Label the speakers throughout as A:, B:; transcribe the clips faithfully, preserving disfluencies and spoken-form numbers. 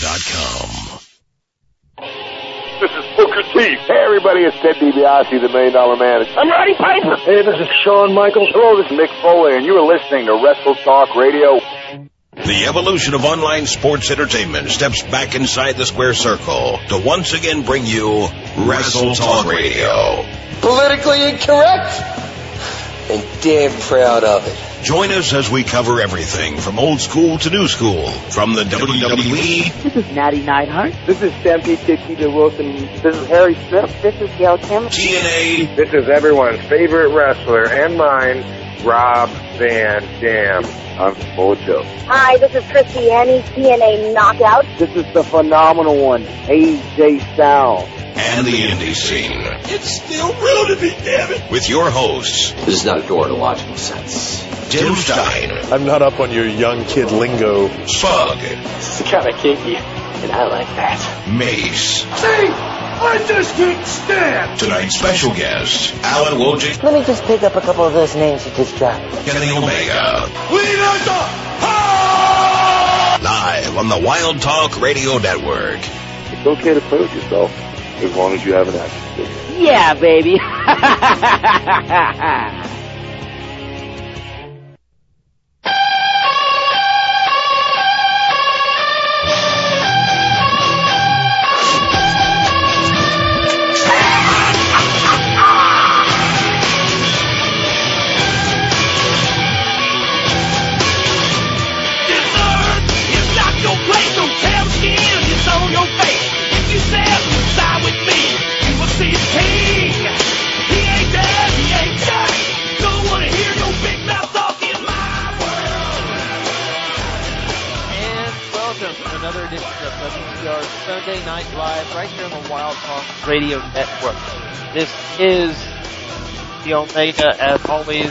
A: dot com.
B: This is Booker T. Hey, everybody, it's Ted DiBiase, the Million Dollar Man. I'm Roddy Piper. Hey, this is Shawn Michaels. Hello, this is Mick Foley, and you are listening to Wrestle Talk Radio.
A: The evolution of online sports entertainment steps back inside the square circle to once again bring you Wrestle Talk Radio.
C: Politically incorrect? And damn proud of it.
A: Join us as we cover everything from old school to new school, from the W W E.
D: This is Natty Neidhart.
E: This is Stampede Kid T J Wilson. This is Harry Smith.
D: This is Gail Kim.
A: T N A.
B: This is everyone's favorite wrestler and mine, Rob Van Dam. I'm Mojo.
F: Hi, this is Christy Annie, T N A Knockout.
E: This is the phenomenal one, A J Styles.
A: And the indie scene.
C: It's still real to me, damn it.
A: With your hosts,
C: This is not a door in a logical sense.
A: Tim Stein,
G: I'm not up on your young kid lingo.
A: Spug,
C: It's kind of kinky, and I like that.
A: Mace.
C: See? I just can't stand.
A: Tonight's special guest, Alan Wojcik,
D: Let me just pick up a couple of those names you just dropped.
A: Kenny Omega.
C: Lead the
A: Live on the Wild Talk Radio Network.
B: It's okay to play with yourself, as long as you have an action figure.
D: Yeah, baby.
H: Sunday Night Live right here on the Wild Talk Radio Network. This is the Omega, as always.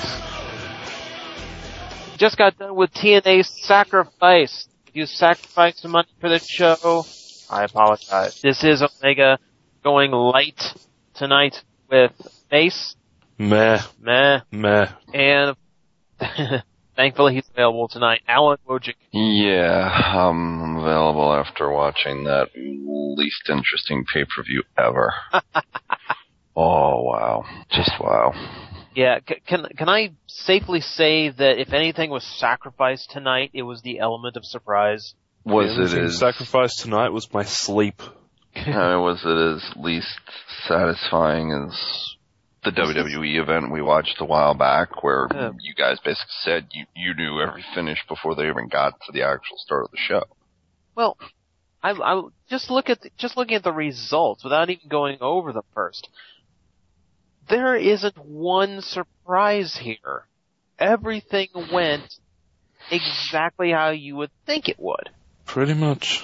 H: Just got done with T N A's Sacrifice. If you sacrificed some money for the show, I apologize. This is Omega going light tonight with Mace.
G: Meh.
H: Meh.
G: Meh.
H: And thankfully he's available tonight. Alan Wojcik.
I: Yeah, I'm available after watching that least interesting pay-per-view ever. Oh, wow. Just wow.
H: Yeah, c- can can I safely say that if anything was sacrificed tonight, it was the element of surprise?
I: Was
G: the
I: it
G: thing
I: as
G: sacrificed tonight was my sleep.
I: uh, was it as least satisfying as the W W E event we watched a while back, where
H: uh,
I: you guys basically said you you knew every finish before they even got to the actual start of the show?
H: Well, I, I just look at the, just looking at the results without even going over them first. There isn't one surprise here. Everything went exactly how you would think it would.
G: Pretty much.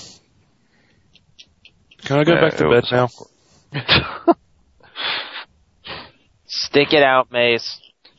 G: Can I go
I: Yeah,
G: back to
I: it
G: bed
I: was
G: now?
H: Stick it out, Mace.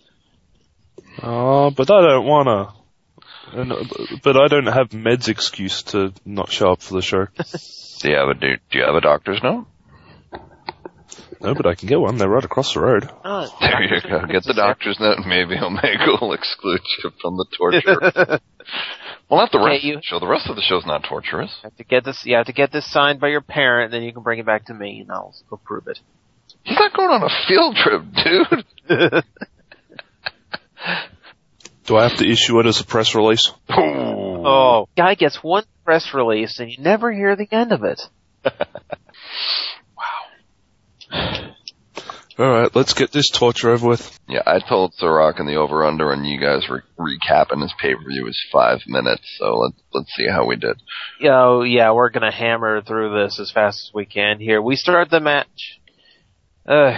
G: Oh, but I don't wanna. And, but I don't have Med's excuse to not show up for the show.
I: Do you have a do, do you have a doctor's note?
G: No, but I can get one. They're right across the road.
H: Oh,
I: There you go. Get the doctor's note, and maybe Omega will exclude you from the torture. Well, not the
H: Okay,
I: rest
H: you-
I: of the show. The rest of the show's not torturous.
H: You have to get this. You have to get this signed by your parent, then you can bring it back to me, and I'll approve it.
I: He's not going on a field trip, dude.
G: Do I have to issue it as a press release?
H: Oh, guy gets one press release, and you never hear the end of it.
G: Alright, let's get this torture over with.
I: Yeah, I told Sir Rock in the over-under, and you guys were recapping his pay-per-view was five minutes, so let's, let's see how we did.
H: Oh, yeah, we're gonna hammer through this as fast as we can here. We start the match. Uh,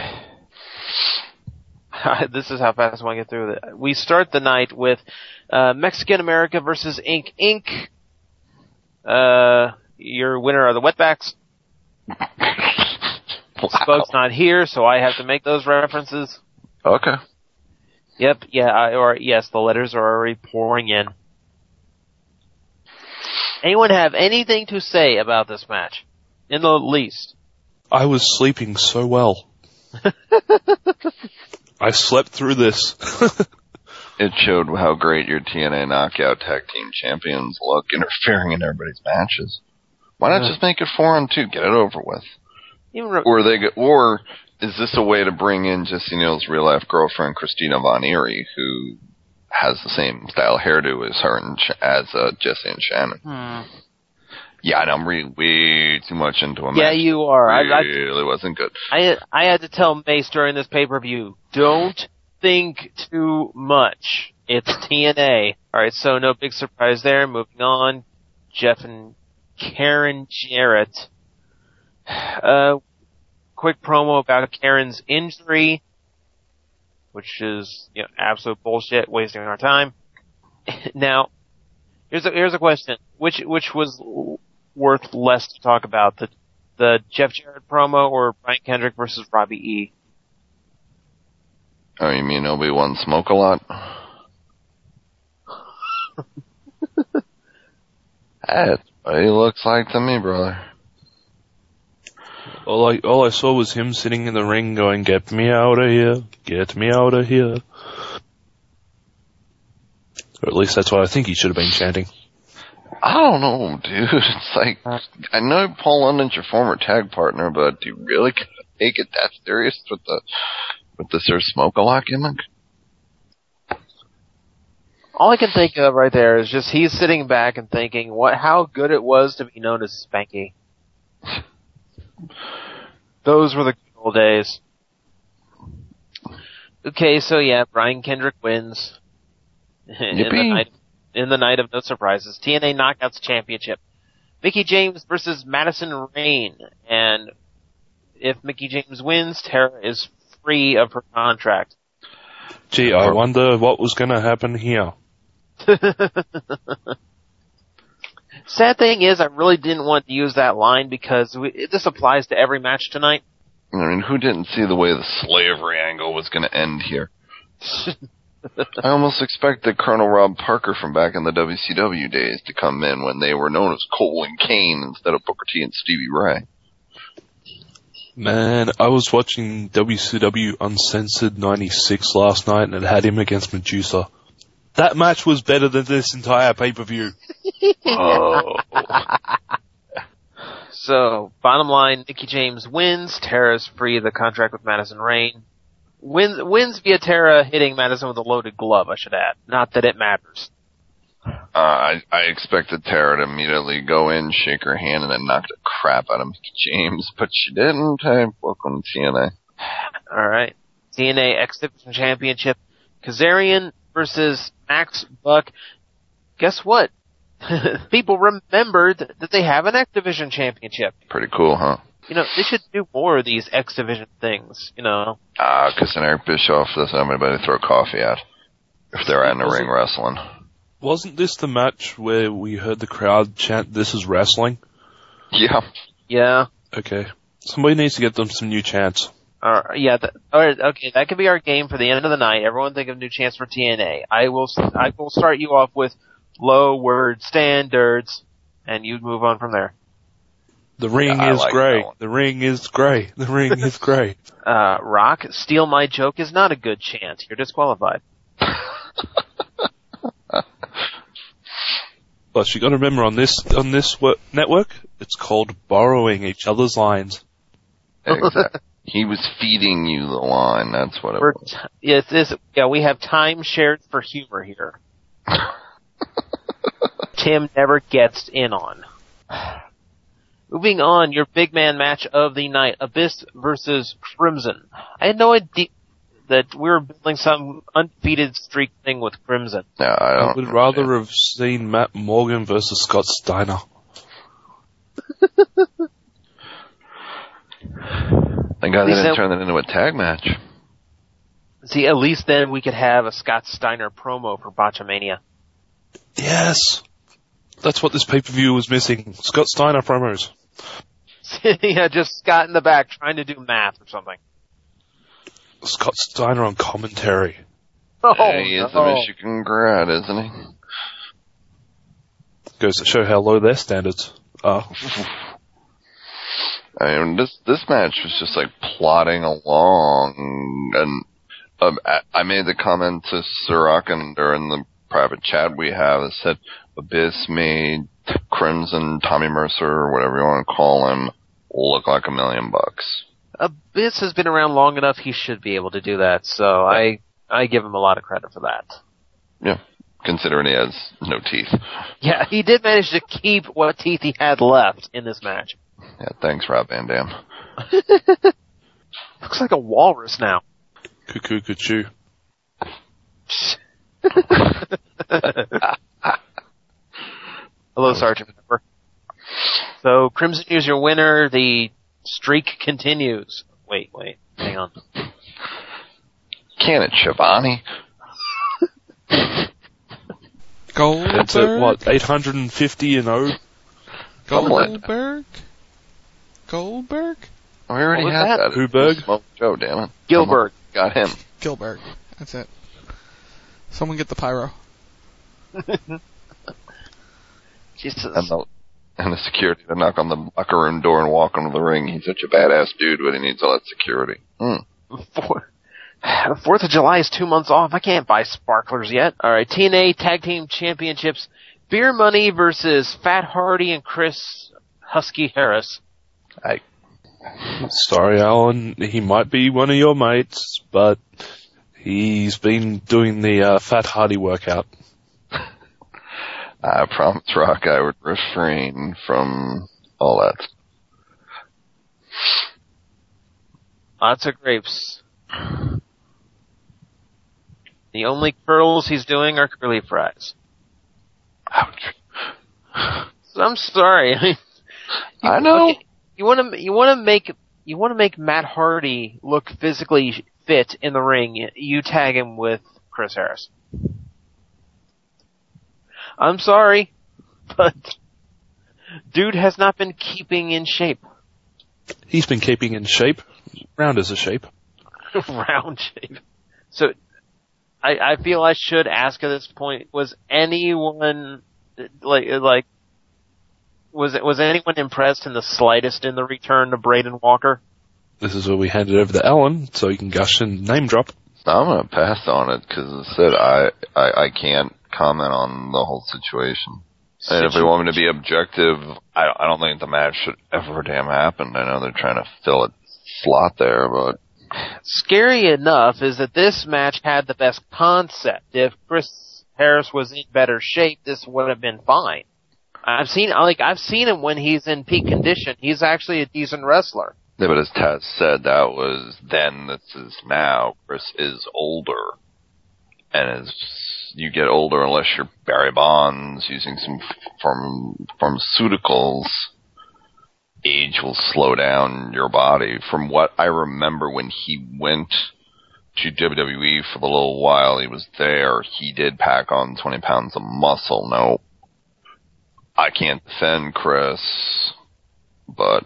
H: this is how fast I want to get through it. We start the night with uh, Mexican America versus Inc. Inc. Uh, your winner are the Wetbacks.
I: Wow.
H: Spug's not here, so I have to make those references.
I: Okay.
H: Yep, yeah, I, or yes, the letters are already pouring in. Anyone have anything to say about this match? In the least.
G: I was sleeping so well. I slept through this.
I: It showed how great your T N A Knockout Tag Team Champions look, interfering in everybody's matches. Why not
H: Yeah.
I: just make it four on two? Get it over with.
H: Even re-
I: Or they, go, or is this a way to bring in Jesse Neal's real life girlfriend, Christina Von Eerie, who has the same style hairdo as her and Sh- as uh, Jesse and Shannon?
H: Hmm.
I: Yeah, and I'm reading way too much into a match.
H: Yeah, you are. I, I,
I: Really wasn't good.
H: I I had to tell Mace during this pay-per-view, don't think too much. It's T N A. Alright, so no big surprise there. Moving on. Jeff and Karen Jarrett. Uh, quick promo about Karen's injury, which is, you know, absolute bullshit, wasting our time. Now, here's a, here's a question. Which, which was worth less to talk about? The, the Jeff Jarrett promo or Brian Kendrick versus Robbie E?
I: Oh, you mean Obi-Wan smoke a lot? That's what he looks like to me, brother.
G: All I, all I saw was him sitting in the ring going, get me out of here, get me out of here. Or at least that's what I think he should have been chanting.
I: I don't know, dude. It's like, I know Paul London's your former tag partner, but do you really take it that serious with the, with the Sir Smoke-a-Lot gimmick?
H: All I can think of right there is just he's sitting back and thinking what how good it was to be known as Spanky. Those were the good old days. Okay, so yeah, Brian Kendrick wins. in, the night, in the night of no surprises. T N A Knockouts Championship. Mickie James versus Madison Rayne. And if Mickie James wins, Tara is free of her contract.
G: Gee, I wonder what was going to happen here.
H: Sad thing is, I really didn't want to use that line because we, this applies to every match tonight.
I: I mean, who didn't see the way the slavery angle was going to end here? I almost expected Colonel Rob Parker from back in the W C W days to come in when they were known as Cole and Kane instead of Booker T and Stevie Ray.
G: Man, I was watching W C W Uncensored ninety-six last night and it had him against Medusa. That match was better than this entire pay-per-view.
I: Oh.
H: So, bottom line, Mickie James wins. Tara's free of the contract with Madison Rayne. Wins, wins via Tara hitting Madison with a loaded glove, I should add. Not that it matters.
I: Uh, I, I expected Tara to immediately go in, shake her hand, and then knock the crap out of Mickie James, but she didn't. Hey, welcome to T N A.
H: Alright. T N A X Division Championship. Kazarian versus Max Buck. Guess what? People remembered that they have an X Division Championship.
I: Pretty cool, huh?
H: You know, they should do more of these X Division things, you know.
I: Ah, uh, because then Eric Bischoff doesn't have anybody to throw coffee at if they're in the ring wrestling.
G: Wasn't this the match where we heard the crowd chant, "This is wrestling"?
I: Yeah.
H: Yeah.
G: Okay. Somebody needs to get them some new chants.
H: Uh, yeah, th- alright, okay, that could be our game for the end of the night. Everyone think of new chants for T N A. I will, I will start you off with low word standards, and you move on from there.
G: The ring
I: yeah,
G: is
I: like
G: grey. The ring is grey. The ring is grey.
H: Uh, Rock, steal my joke is not a good chant. You're disqualified.
G: But you got to remember on this on this wo- network, it's called borrowing each other's lines.
I: Exactly. He was feeding you the line. That's what it
H: We're
I: was.
H: T- yes, this, yeah, we have time shared for humor here. Tim never gets in on. Moving on, your big man match of the night, Abyss versus Crimson. I had no idea that we were building some undefeated streak thing with Crimson.
I: Yeah, I, don't
G: I would rather have seen Matt Morgan versus Scott Steiner.
I: Thank God they didn't
H: that,
I: turn that into a tag match.
H: See, at least then we could have a Scott Steiner promo for Botchamania.
G: Yes! That's what this pay-per-view was missing. Scott Steiner promos.
H: Yeah, just Scott in the back trying to do math or something.
G: Scott Steiner on commentary.
H: Oh,
I: yeah, he is
H: no.
I: a Michigan grad, isn't he?
G: Goes to show how low their standards are.
I: I mean, this this match was just like plodding along, and um, I made the comment to Sorokin during the private chat we have that said Abyss made Crimson, Tommy Mercer, or whatever you want to call him, look like a million bucks.
H: Abyss has been around long enough, he should be able to do that, so yeah. I I give him a lot of credit for that.
I: Yeah, considering he has no teeth.
H: Yeah, he did manage to keep what teeth he had left in this match.
I: Yeah, thanks, Rob Van Dam.
H: Looks like a walrus now.
G: Cuckoo, cuckoo.
H: Hello, Sergeant Pepper. So, Crimson is your winner. The streak continues. Wait, wait. Hang on.
I: Can it, Shivani?
J: Goldberg?
G: It's at, what, eight hundred fifty and oh?
J: Goldberg? Goldberg?
I: Oh, we already
H: What was
I: had
H: that?
I: that.
G: Whoberg?
I: Smoke Joe, damn it.
H: Gilbert.
I: Got him.
J: Gilbert. That's it. Someone get the pyro.
H: Jesus.
I: And the, and the security to knock on the locker room door and walk onto the ring. He's such a badass dude, but he needs all that security. Mm.
H: Four, Fourth of July is two months off. I can't buy sparklers yet. Alright, T N A Tag Team Championships. Beer Money versus Fat Hardy and Chris Husky Harris.
I: I,
G: Sorry, Alan. He might be one of your mates, but he's been doing the uh, Fat Hardy workout.
I: I promise, Rock, I would refrain from all that.
H: Lots of grapes. The only curls he's doing are curly fries.
I: Ouch.
H: So I'm sorry. you,
I: I know.
H: Okay, you want to you want to make you want to make Matt Hardy look physically fit in the ring. You tag him with Chris Harris. I'm sorry, but dude has not been keeping in shape.
G: He's been keeping in shape. Round as a shape.
H: Round shape. So, I, I feel I should ask at this point, was anyone, like, like, was was anyone impressed in the slightest in the return of Braden Walker?
G: This is where we hand it over to Alan, so he can gush and name drop.
I: I'm gonna pass on it, because as I said, I, I, I can't comment on the whole situation. And if they want me to be objective, I, I don't think the match should ever damn happen. I know they're trying to fill a slot there, but...
H: Scary enough is that this match had the best concept. If Chris Harris was in better shape, this would have been fine. I've seen, like, I've seen him when he's in peak condition. He's actually a decent wrestler.
I: Yeah, but as Taz said, that was then, this is now. Chris is older. And as you get older, unless you're Barry Bonds using some pharm- pharmaceuticals, age will slow down your body. From what I remember when he went to W W E for the little while he was there, he did pack on twenty pounds of muscle. No, I can't defend Chris, but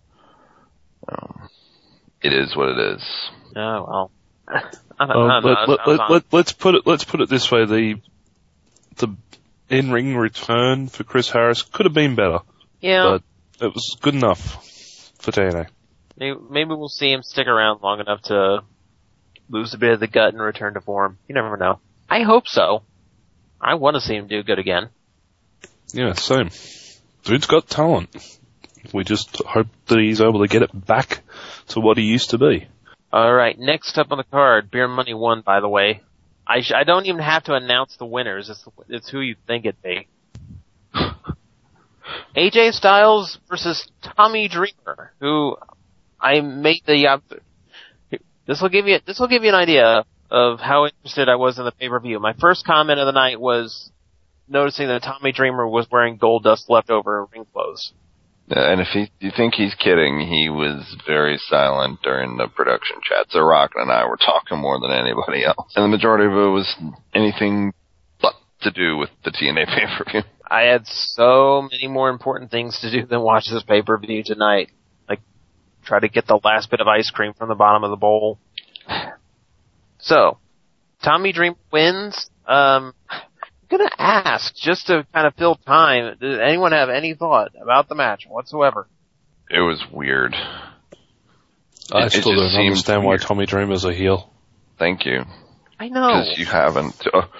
I: um, it is what it is.
H: Oh, well. I don't,
G: Um,
H: I don't
G: let,
H: know.
G: let, let, let, let's put it. Let's put it this way: the the in-ring return for Chris Harris could have been better.
H: Yeah,
G: but it was good enough for T N A.
H: maybe, maybe we'll see him stick around long enough to lose a bit of the gut and return to form. You never know. I hope so. I want to see him do good again.
G: Yeah, same. Dude's got talent. We just hope that he's able to get it back to what he used to be.
H: Alright, next up on the card, Beer Money won, by the way. I sh- I don't even have to announce the winners, it's, it's who you think it'd be. A J Styles versus Tommy Dreamer, who I made the, uh, this will give you, this will give you an idea of how interested I was in the pay-per-view. My first comment of the night was noticing that Tommy Dreamer was wearing Goldust leftover ring clothes.
I: And if he, you think he's kidding, he was very silent during the production chat. So Rock and I were talking more than anybody else. And the majority of it was anything but to do with the T N A pay-per-view.
H: I had so many more important things to do than watch this pay-per-view tonight. Like, try to get the last bit of ice cream from the bottom of the bowl. So, Tommy Dreamer wins. Um, I'm gonna ask, just to kind of fill time, does anyone have any thought about the match whatsoever?
I: It was weird.
G: I
I: It- it
G: still
I: just
G: don't
I: seemed
G: understand why
I: weird.
G: Tommy Dreamer's a heel.
I: Thank you.
H: I know.
I: Because you haven't. Uh,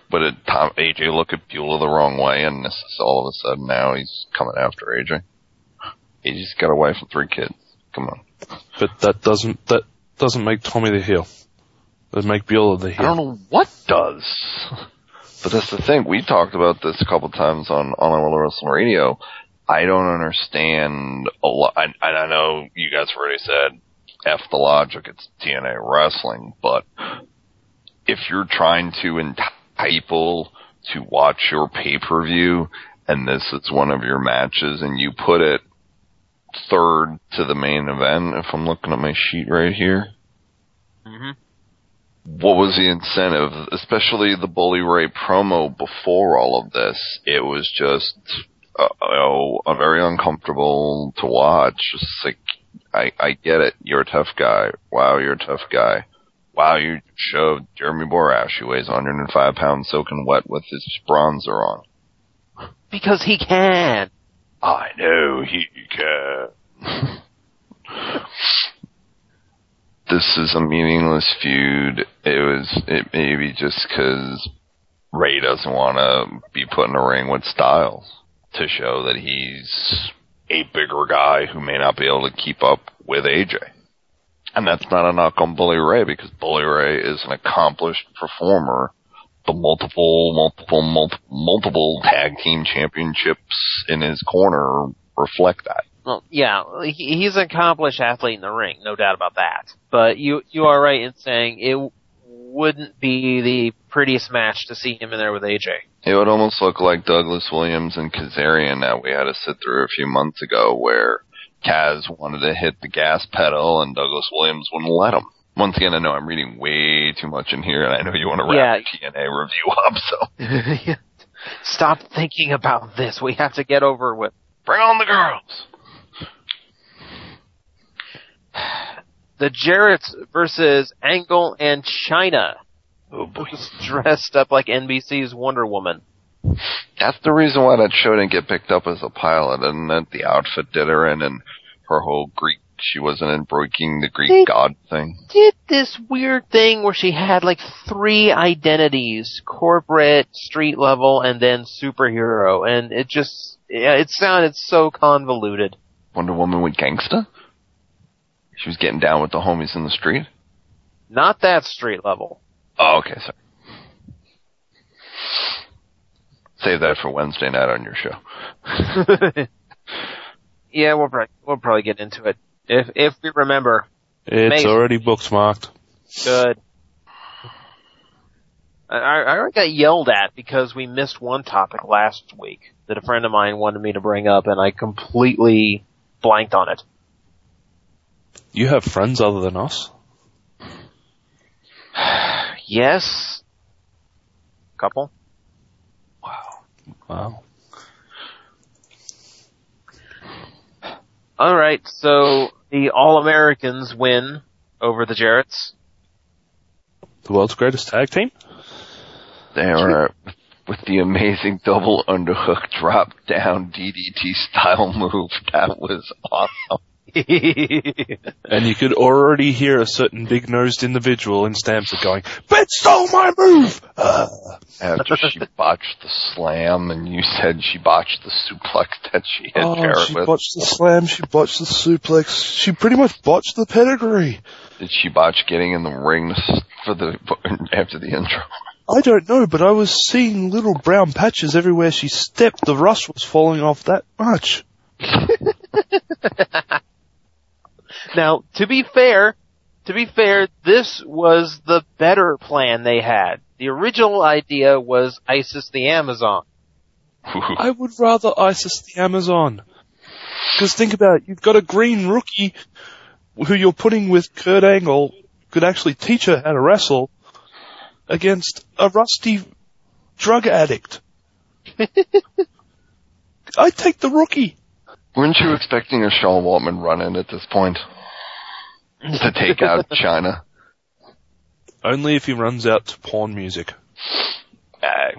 I: But it, Tom, A J look at Beulah the wrong way, and this is all of a sudden now he's coming after A J. A J's got a wife and three kids. Come on.
G: But that doesn't that doesn't make Tommy the heel. That make Beulah the heel.
I: I don't know what does. But that's the thing. We talked about this a couple times on on our Wrestling Radio. I don't understand a lot. I, I know you guys have already said F the logic. It's T N A wrestling, but if you're trying to entice people to watch your pay-per-view, and this is one of your matches, and you put it third to the main event, if I'm looking at my sheet right here,
H: mm-hmm.
I: what was the incentive? Especially the Bully Ray promo before all of this. It was just, uh, oh, uh, very uncomfortable to watch. Just like, I, I get it. You're a tough guy. Wow, you're a tough guy. Wow, you showed Jeremy Borash, who weighs one hundred five pounds soaking wet with his bronzer on.
H: Because he can.
I: I know he can. This is a meaningless feud. It was, it maybe just because Ray doesn't want to be put in a ring with Styles to show that he's a bigger guy who may not be able to keep up with A J. And that's not a knock on Bully Ray, because Bully Ray is an accomplished performer. The multiple, multiple, multiple, multiple tag team championships in his corner reflect that.
H: Well, yeah, he, he's an accomplished athlete in the ring, no doubt about that. But you you are right in saying it wouldn't be the prettiest match to see him in there with A J.
I: It would almost look like Douglas Williams and Kazarian that we had to sit through a few months ago, where Kaz wanted to hit the gas pedal and Douglas Williams wouldn't let him. Once again, I know I'm reading way too much in here, and I know you want to wrap
H: yeah.
I: T N A review up, so.
H: Stop thinking about this. We have to get over with.
I: Bring on the girls!
H: The Jarretts versus Angle and Chyna.
I: Oh boy.
H: Dressed up like N B C's Wonder Woman.
I: That's the reason why that show didn't get picked up as a pilot, and that the outfit did her in, and her whole Greek, she wasn't in breaking the Greek
H: they
I: god thing.
H: Did this weird thing where she had like three identities: corporate, street level, and then superhero, and it just, yeah, it sounded so convoluted.
I: Wonder Woman with gangsta? She was getting down with the homies in the street?
H: Not that street level.
I: Oh, okay, sorry. Save that for Wednesday night on your show.
H: Yeah, we'll probably, we'll probably get into it. If if we remember.
G: It's
H: Maybe.
G: already bookmarked.
H: Good. I, I already got yelled at because we missed one topic last week that a friend of mine wanted me to bring up, and I completely blanked on it.
G: You have friends other than us?
H: Yes. Couple.
G: Wow. Wow.
H: Alright, so the All-Americans win over the Jarretts.
G: The world's greatest tag team?
I: They were with the amazing double underhook drop down D D T style move. That was awesome.
G: And you could already hear a certain big-nosed individual in Stamford going, "Bet stole my move!" Uh.
I: After she botched the slam, and you said she botched the suplex that she hit
G: oh,
I: Jarrett
G: she
I: with.
G: botched the slam, she botched the suplex, she pretty much botched the pedigree.
I: Did she botch getting in the ring for the after the intro?
G: I don't know, but I was seeing little brown patches everywhere she stepped. The rust was falling off that much.
H: Now, to be fair, to be fair, this was the better plan they had. The original idea was Isis the Amazon.
G: I would rather Isis the Amazon. Because think about it, you've got a green rookie who you're putting with Kurt Angle, could actually teach her how to wrestle, against a rusty drug addict. I'd take the rookie.
I: Weren't you expecting a Sean Waltman run-in at this point? To take out Chyna?
G: Only if he runs out to porn music.
I: Uh,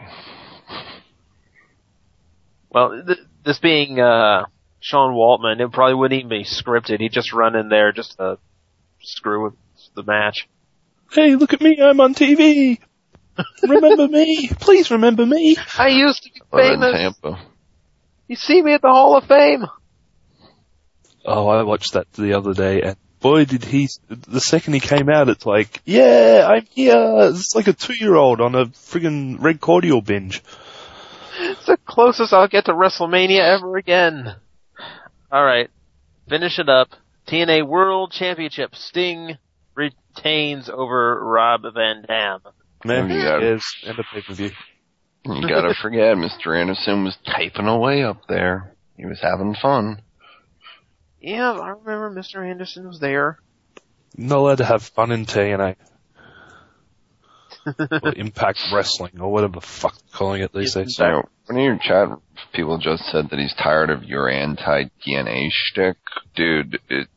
H: well, th- this being uh, Sean Waltman, it probably wouldn't even be scripted. He'd just run in there just to screw with the match.
G: Hey, look at me, I'm on T V! Remember me? Please remember me.
H: I used to be
I: Or in
H: famous.
I: Tampa.
H: You see me at the Hall of Fame.
G: Oh, I watched that the other day, and boy did he, the second he came out, it's like, yeah, I'm here. It's like a two-year-old on a friggin' Red Cordial binge.
H: It's the closest I'll get to WrestleMania ever again. Alright, finish it up. T N A World Championship. Sting retains over Rob Van Dam.
G: Man,
I: Oh, yeah.
G: yes, and a pay-per-view.
I: You gotta forget, Mister Anderson was typing away up there. He was having fun.
H: Yeah, I remember Mister Anderson was there.
G: Not allowed to have fun in T N A. Or Impact Wrestling, or whatever the fuck they're calling it these days.
I: So, one of your chat people just said that he's tired of your anti-D N A shtick. Dude, it,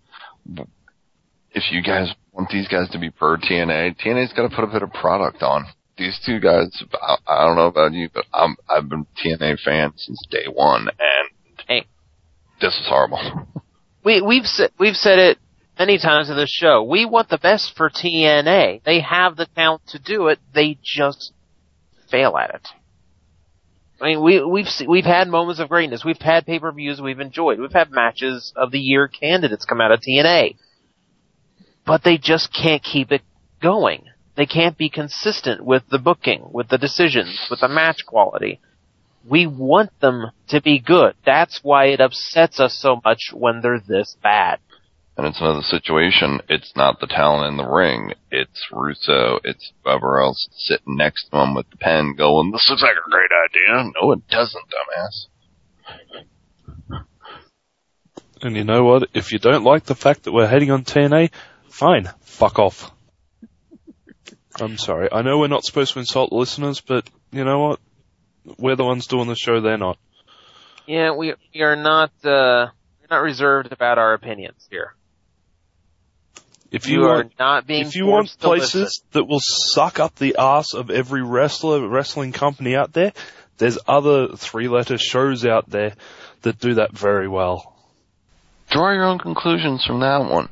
I: if you guys want these guys to be per T N A, T N A's gotta put a bit of product on. These two guys, I, I don't know about you, but I'm, I've been a T N A fan since day one, and
H: hey,
I: this is horrible.
H: We, we've said, we've said it many times in this show. We want the best for T N A. They have the talent to do it. They just fail at it. I mean, we, we've se- we've had moments of greatness. We've had pay-per-views we've enjoyed. We've had matches of the year candidates come out of T N A. But they just can't keep it going. They can't be consistent with the booking, with the decisions, with the match quality. We want them to be good. That's why it upsets us so much when they're this bad.
I: And it's another situation. It's not the talent in the ring. It's Russo. It's whoever else sitting next to him with the pen going, this looks like a great idea. No, it doesn't, dumbass.
G: And you know what? If you don't like the fact that we're hating on T N A, fine. Fuck off. I'm sorry. I know we're not supposed to insult the listeners, but you know what? We're the ones doing the show, they're not.
H: Yeah, we, we are not, uh, we're not reserved about our opinions here.
G: If
H: you,
G: you
H: are
G: want,
H: not being
G: if you want
H: forced to
G: places
H: listen.
G: that will suck up the ass of every wrestler, wrestling company out there, there's other three-letter shows out there that do that very well.
I: Draw your own conclusions from that one.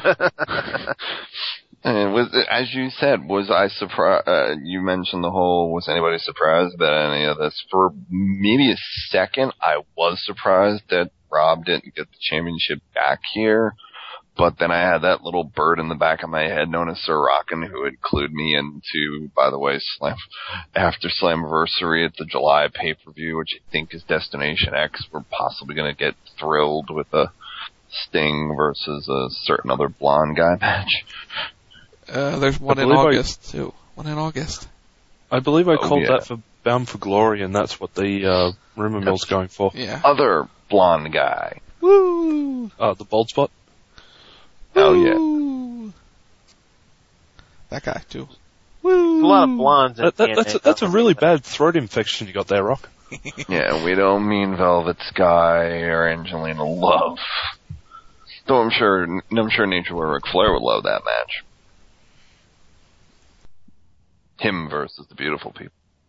I: And was, as you said, was I surprised, uh, you mentioned the whole, was anybody surprised about any of this? For maybe a second, I was surprised that Rob didn't get the championship back here. But then I had that little bird in the back of my head known as Sir Rockin', who had clued me into, by the way, Slam, after Slammiversary at the July pay-per-view, which I think is Destination X. We're possibly going to get thrilled with a Sting versus a certain other blonde guy match.
J: Uh, there's one in August, I, too. One in August.
G: I believe I
I: oh,
G: called
I: yeah.
G: that for Bound for Glory, and that's what the uh, rumor mill's going for.
J: Yeah.
I: Other blonde guy.
J: Woo!
G: Uh, the bald spot?
I: Oh, yeah.
J: Woo! That guy, too.
H: Woo! There's a lot of blondes in
G: that, that,
H: T N A,
G: that's, a, that's a really bad throat infection you got there, Rock.
I: Yeah, we don't mean Velvet Sky or Angelina Love. Though I'm sure, I'm sure Nature Boy Ric Flair would love that match. Him versus the Beautiful People.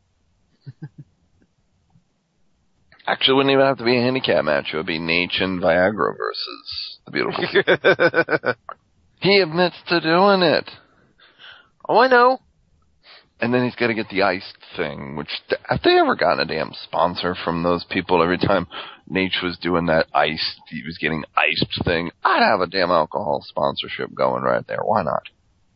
I: Actually, it wouldn't even have to be a handicap match. It would be Nate and Viagra versus the Beautiful People. He admits to doing it.
H: Oh, I know.
I: And then he's got to get the iced thing, which, have they ever gotten a damn sponsor from those people? Every time Nate was doing that iced, he was getting iced thing, I'd have a damn alcohol sponsorship going right there. Why not?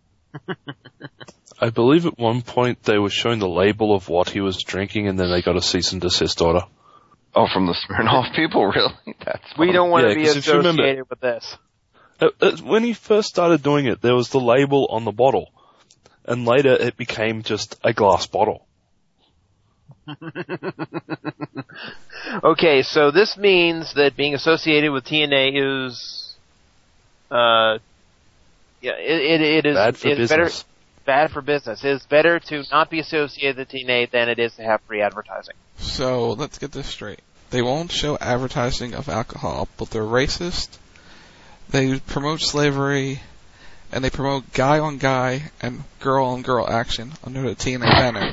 G: I believe at one point they were showing the label of what he was drinking, and then they got a cease and desist order.
I: Oh, from the Smirnoff people, really? That's
H: we
I: funny.
H: don't want
G: Yeah,
H: to be
G: 'cause if you remember-
H: associated with this.
G: Uh, uh, when he first started doing it, there was the label on the bottle, and later it became just a glass bottle.
H: Okay, so this means that being associated with T N A is, uh, yeah, it, it, it is
G: Bad for
H: it's
G: business.
H: better. Bad for business. It is better to not be associated with T N A than it is to have free advertising.
J: So, let's get this straight. They won't show advertising of alcohol, but they're racist, they promote slavery, and they promote guy-on-guy and girl-on-girl action under the T N A banner.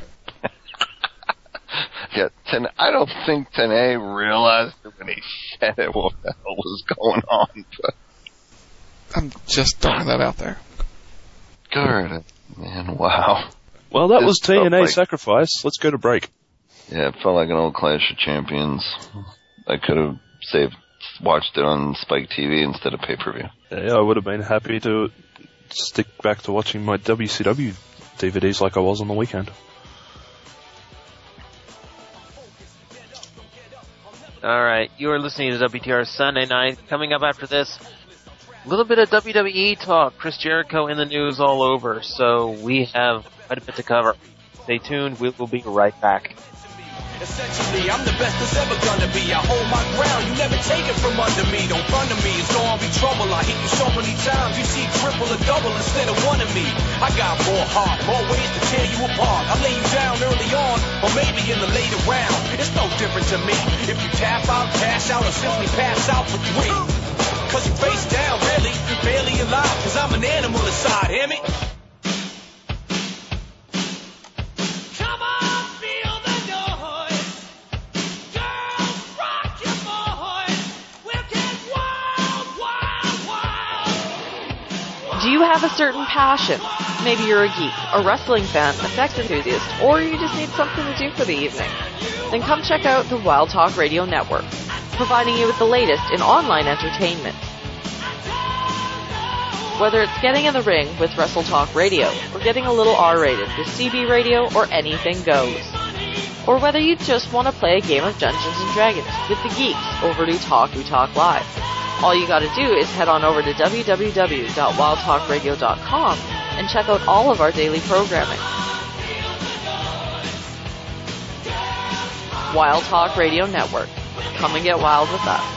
I: Yeah, ten, I don't think Tenay realized it when he said it, what the hell was going on. But
J: I'm just throwing that out there.
I: good, man, wow.
G: Well, that
I: This
G: was T N A
I: felt like-
G: Sacrifice. Let's go to break.
I: Yeah, it felt like an old Clash of Champions. I could have saved, watched it on Spike T V instead of pay-per-view.
G: Yeah, I would have been happy to stick back to watching my W C W D V Ds like I was on the weekend.
H: Alright, you are listening to W T R Sunday Night. Coming up after this, a little bit of W W E talk. Chris Jericho in the news all over, so we have quite a bit to cover. Stay tuned, we will be right back.
K: Essentially, I'm the best there's ever gonna be. I hold my ground, you never take it from under me. Don't run to me, it's gonna be trouble. I hit you so many times, you see triple or double instead of one of me. I got more heart, more ways to tear you apart. I lay you down early on, or maybe in the later round. It's no different to me. If you tap out, cash out, or simply pass out for three. Cause you face down, really, barely alive. Cause I'm an animal inside, hear me?
L: Do you have a certain passion? Maybe you're a geek, a wrestling fan, a sex enthusiast, or you just need something to do for the evening. Then come check out the Wild Talk Radio Network, providing you with the latest in online entertainment. Whether it's getting in the ring with Wrestle Talk Radio, or getting a little R-rated with C B Radio, or anything goes. Or whether you just want to play a game of Dungeons and Dragons with the geeks over to Talk We Talk Live. All you gotta do is head on over to w w w dot wild talk radio dot com and check out all of our daily programming. Wild Talk Radio Network. Come and get wild with us.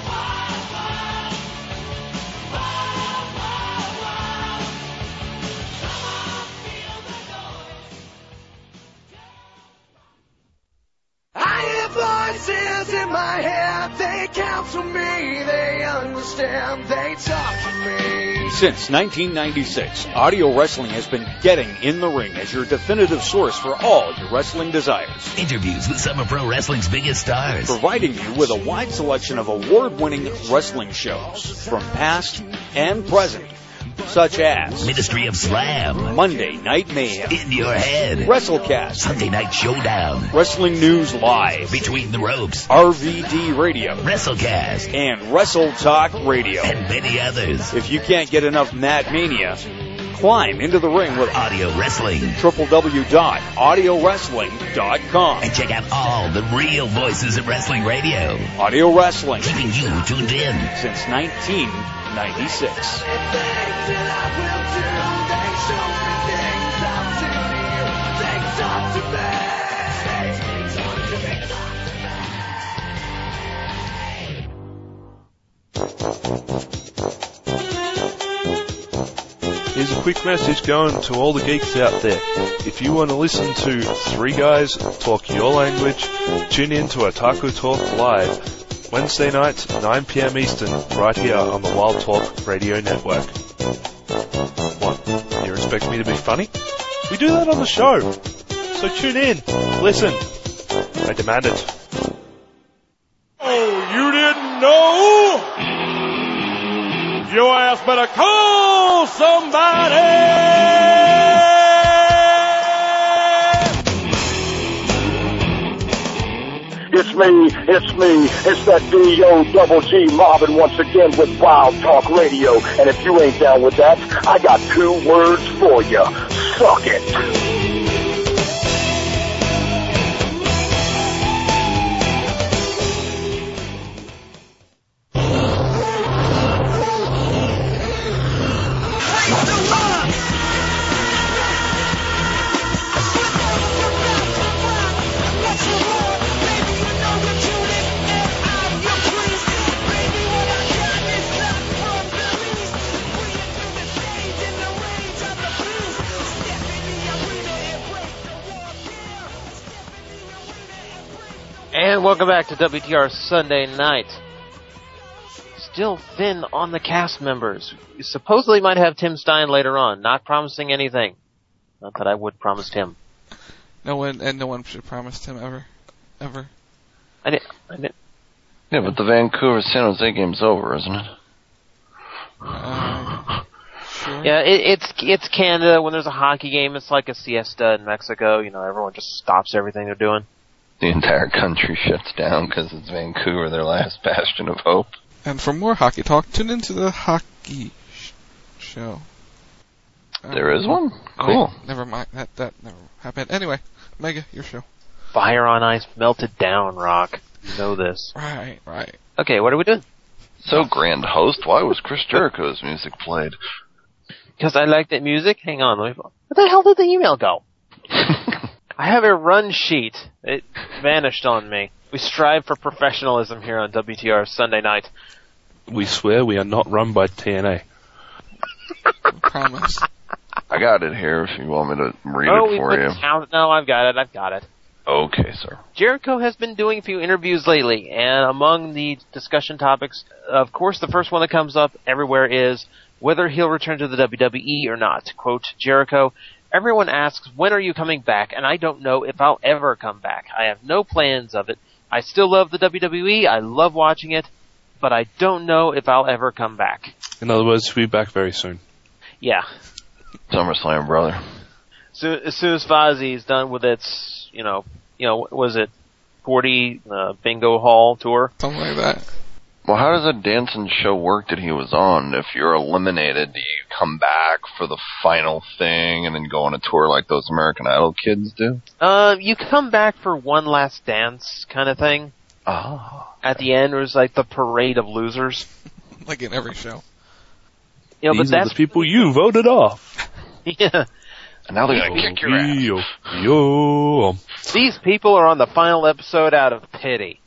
K: I hear voices in my head, they counsel me, they understand, they talk to me.
M: Since nineteen ninety-six, Audio Wrestling has been getting in the ring as your definitive source for all your wrestling desires.
N: Interviews with some of pro wrestling's biggest stars.
M: Providing you with a wide selection of award-winning wrestling shows from past and present, such as
N: Ministry of Slam,
M: Monday Night Mayhem,
N: In Your Head,
M: WrestleCast,
N: Sunday Night Showdown,
M: Wrestling News Live,
N: Between the Ropes,
M: R V D Radio,
N: WrestleCast,
M: and Wrestle Talk Radio,
N: and many others.
M: If you can't get enough Mad Mania, climb into the ring with
N: Audio Wrestling.
M: w w w dot audio wrestling dot com.
N: And check out all the real voices of wrestling radio.
M: Audio Wrestling.
N: Keeping you tuned in
M: since nineteen ninety-six.
G: Here's a quick message going to all the geeks out there. If you want to listen to three guys talk your language, tune in to Otaku Talk Live, Wednesday nights, nine p.m. Eastern, right here on the Wild Talk Radio Network. What? You expect me to be funny? We do that on the show. So tune in. Listen. I demand it.
O: Oh, you didn't know? Your ass better call somebody!
B: It's me, it's me, it's that D O double G mobbing once again with Wild Talk Radio. And if you ain't down with that, I got two words for you. Suck it.
H: And welcome back to W T R Sunday Night. Still thin on the cast members. We supposedly might have Tim Stein later on, not promising anything. Not that I would promise him.
J: No one, and no one should promise him ever. Ever.
H: I didn't, I didn't.
I: Yeah, but the Vancouver San Jose game's over, isn't it?
J: Um, Sure.
H: Yeah, it, it's it's Canada. When there's a hockey game, it's like a siesta in Mexico. You know, everyone just stops everything they're doing.
I: The entire country shuts down because it's Vancouver, their last bastion of hope.
J: And for more hockey talk, tune into the hockey sh- show.
I: There is one? Cool.
J: Wait, never mind. That that never happened. Anyway, Mega, your show.
H: Fire on Ice melted down, Rock. You know this.
J: Right, right.
H: Okay, what are we doing?
I: So, grand host, why was Chris Jericho's music played?
H: Because I like that music. Hang on, let me... Where the hell did the email go? I have a run sheet. It vanished on me. We strive for professionalism here on W T R Sunday night.
G: We swear we are not run by T N A.
J: Promise.
I: I got it here if you want me to read
H: oh,
I: it for you.
H: Count... No, I've got it, I've got it.
I: Okay, sir.
H: Jericho has been doing a few interviews lately, and among the discussion topics, of course, the first one that comes up everywhere is whether he'll return to the W W E or not. Quote, Jericho, everyone asks, when are you coming back? And I don't know if I'll ever come back. I have no plans of it. I still love the W W E. I love watching it, but I don't know if I'll ever come back.
G: In other words, we'll be back very soon.
H: Yeah.
I: SummerSlam, brother.
H: So, as soon as Fozzie's done with its, you know, you know, was it forty uh, bingo hall tour?
J: Something like that.
I: Well, how does that dancing show work that he was on? If you're eliminated, do you come back for the final thing and then go on a tour like those American Idol kids do?
H: Uh, you come back for one last dance kind of thing.
I: Oh.
H: At the end, it was like the parade of losers.
J: Like in every show.
H: You know,
G: These
H: but
G: are
H: that's
G: the people you voted off.
H: Yeah.
I: And now they're going to kick your ass.
G: Yo, yo.
H: These people are on the final episode out of pity.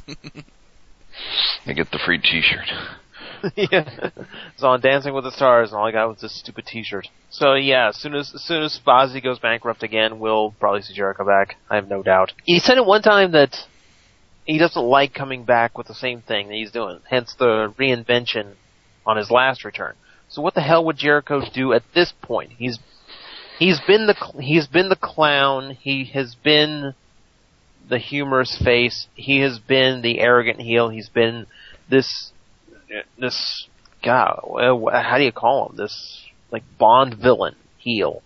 I: They get the free t-shirt.
H: Yeah. So on Dancing with the Stars, and all I got was this stupid t-shirt. So yeah, as soon as, as soon as Fozzy goes bankrupt again, we'll probably see Jericho back. I have no doubt. He said at one time that he doesn't like coming back with the same thing that he's doing, hence the reinvention on his last return. So what the hell would Jericho do at this point? He's He's been the he's been the clown. He has been the humorous face. He has been the arrogant heel. He's been this this God. How do you call him? This like Bond villain heel.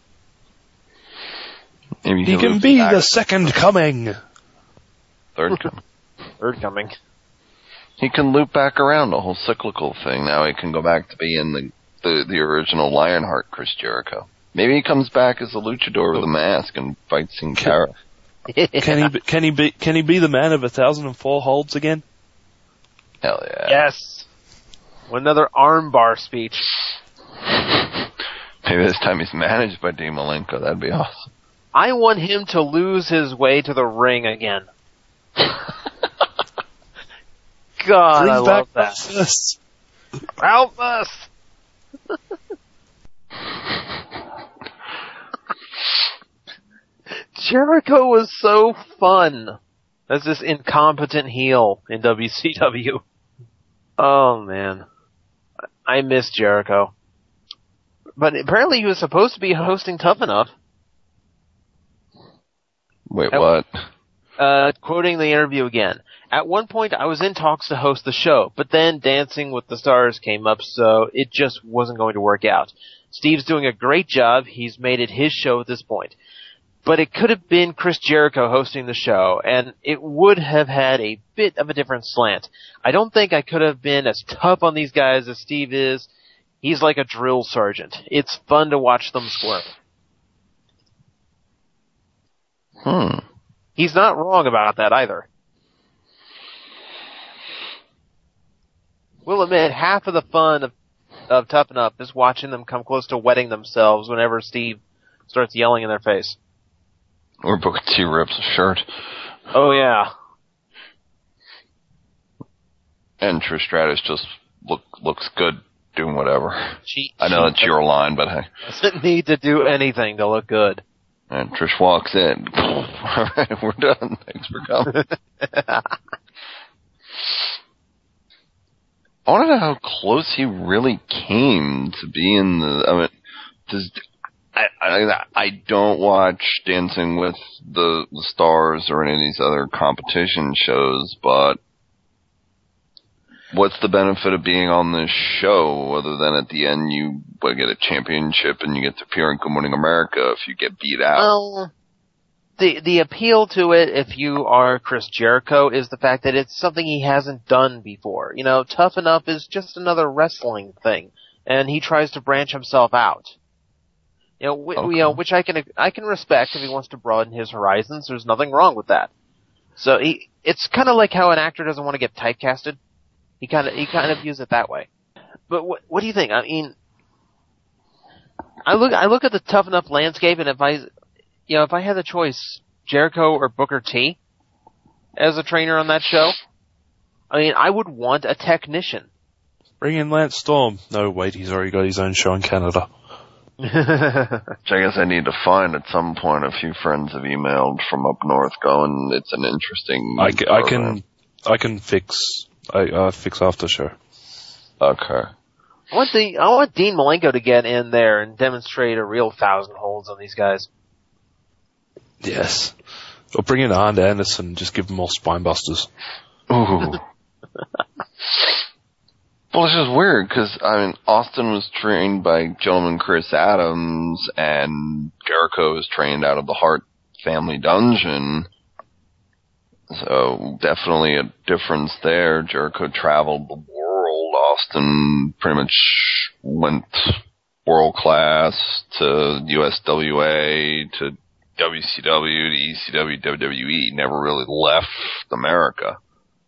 I: Maybe
G: he can be the second coming.
I: Third coming.
H: Third coming.
I: He can loop back around the whole cyclical thing. Now he can go back to being the the, the original Lionheart Chris Jericho. Maybe he comes back as a luchador with a mask and fights Sin Cara.
G: Can he? Be, can he be? Can he be the man of a thousand and four holds again?
I: Hell yeah!
H: Yes. Another armbar speech.
I: Maybe this time he's managed by Dean Malenko. That'd be awesome.
H: I want him to lose his way to the ring again. God,
G: Bring
H: I
G: back
H: love that.
G: Ralphus.
H: Ralphus. Jericho was so fun as this incompetent heel in W C W. Oh man. I miss Jericho. But apparently he was supposed to be hosting Tough Enough.
I: Wait,
H: At,
I: what?
H: Uh, quoting the interview again. At one point I was in talks to host the show, but then Dancing with the Stars came up, so it just wasn't going to work out. Steve's doing a great job. He's made it his show at this point. But it could have been Chris Jericho hosting the show, and it would have had a bit of a different slant. I don't think I could have been as tough on these guys as Steve is. He's like a drill sergeant. It's fun to watch them squirm.
I: Hmm.
H: He's not wrong about that either. We'll admit, half of the fun of, of Tough Enough is watching them come close to wetting themselves whenever Steve starts yelling in their face.
I: Or Booker T rips a shirt.
H: Oh, yeah.
I: And Trish Stratus just look looks good doing whatever.
H: She,
I: I know that's your line, but hey.
H: Doesn't need to do anything to look good.
I: And Trish walks in. All right, we're done. Thanks for coming. I want to know how close he really came to being the. I mean, does I I, I don't watch Dancing with the, the Stars or any of these other competition shows, but What's the benefit of being on this show other than at the end you uh, get a championship and you get to appear in Good Morning America if you get beat out?
H: Well, the the appeal to it, if you are Chris Jericho, is the fact that it's something he hasn't done before. You know, Tough Enough is just another wrestling thing, and he tries to branch himself out. You know, wh-
I: Okay.
H: you know, which I can I can respect if he wants to broaden his horizons. There's nothing wrong with that. So he, it's kind of like how an actor doesn't want to get typecasted. He kind of he kind of views it that way. But what what do you think? I mean, I look I look at the Tough Enough landscape, and if I, you know, if I had the choice, Jericho or Booker T as a trainer on that show, I mean, I would want a technician.
G: Bring in Lance Storm. No, wait, he's already got his own show in Canada.
I: Which I guess I need to find at some point. A few friends have emailed from up north going, it's an interesting
G: I, ca- I
I: program.
G: can I can fix I uh, fix after show.
I: Okay.
H: I want the I want Dean Malenko to get in there and demonstrate a real thousand holds on these guys.
G: Yes. Or bring in Arn Anderson and just give them more spine busters.
I: Ooh. Well, it's just weird because I mean, Austin was trained by gentleman Chris Adams, and Jericho was trained out of the Hart Family Dungeon. So definitely a difference there. Jericho traveled the world. Austin pretty much went world class to U S W A to W C W to E C W, W W E. Never really left America.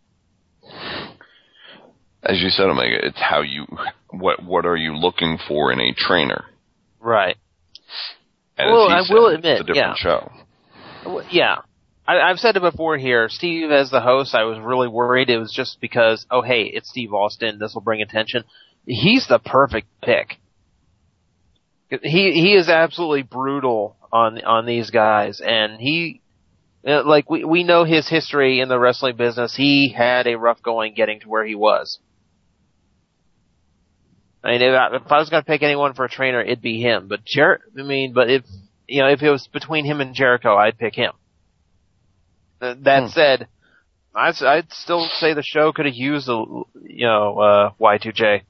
I: As you said, Omega, it's how you, what, what are you looking for in a trainer?
H: Right.
I: And
H: well,
I: as he
H: I
I: said,
H: will
I: it's
H: admit,
I: a different
H: yeah.
I: show.
H: Well, Yeah. I, I've said it before here. Steve, as the host, I was really worried it was just because, oh, hey, it's Steve Austin. This will bring attention. He's the perfect pick. He he is absolutely brutal on on these guys, and he, like, we we know his history in the wrestling business. He had a rough going getting to where he was. I mean, if I, if I was going to pick anyone for a trainer, it'd be him. But Jer, I mean, but if you know, if it was between him and Jericho, I'd pick him. Uh, that
I: Hmm.
H: said, I'd, I'd still say the show could have used a, you know, uh, Y two J.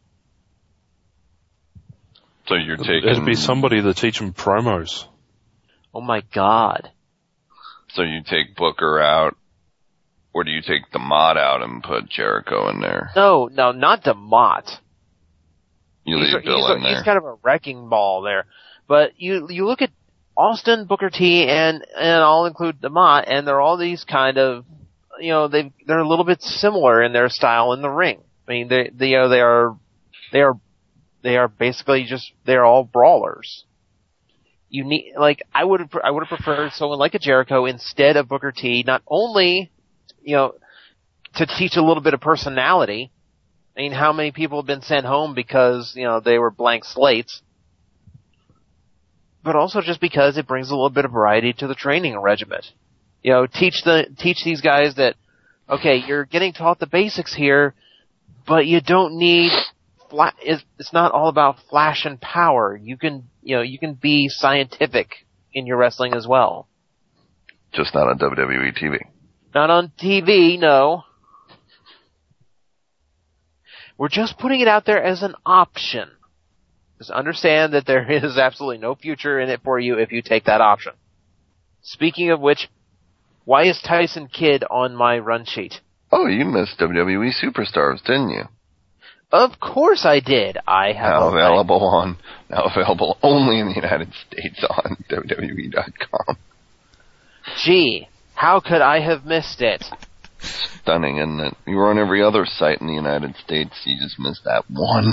I: So you're taking...
G: It'd be somebody to teach them promos.
H: Oh my God.
I: So you take Booker out, or do you take the Mod out and put Jericho in there?
H: No, no, not DeMott.
I: You
H: he's,
I: leave Bill
H: he's,
I: in
H: he's
I: there.
H: kind of a wrecking ball there. But you you look at Austin, Booker T, and and I'll include DeMott, and they're all these kind of, you know, they they're a little bit similar in their style in the ring. I mean, they they you know, they are they are they are basically just they're all brawlers. You need like I would have I would have preferred someone like a Jericho instead of Booker T. Not only, you know, to teach a little bit of personality. I mean, how many people have been sent home because, you know, they were blank slates? But also just because it brings a little bit of variety to the training regiment. You know, teach the, teach these guys that, okay, you're getting taught the basics here, but you don't need, fla- it's, it's not all about flash and power. You can, you know, you can be scientific in your wrestling as well.
I: Just not on W W E T V.
H: Not on T V, no. We're just putting it out there as an option. Just understand that there is absolutely no future in it for you if you take that option. Speaking of which, why is Tyson Kidd on my run sheet?
I: Oh, you missed W W E Superstars, didn't you?
H: Of course I did. I have
I: Now
H: a
I: available on, now available only in the United States on W W E dot com.
H: Gee, how could I have missed it?
I: Stunning, isn't it? You were on every other site in the United States, you just missed that one.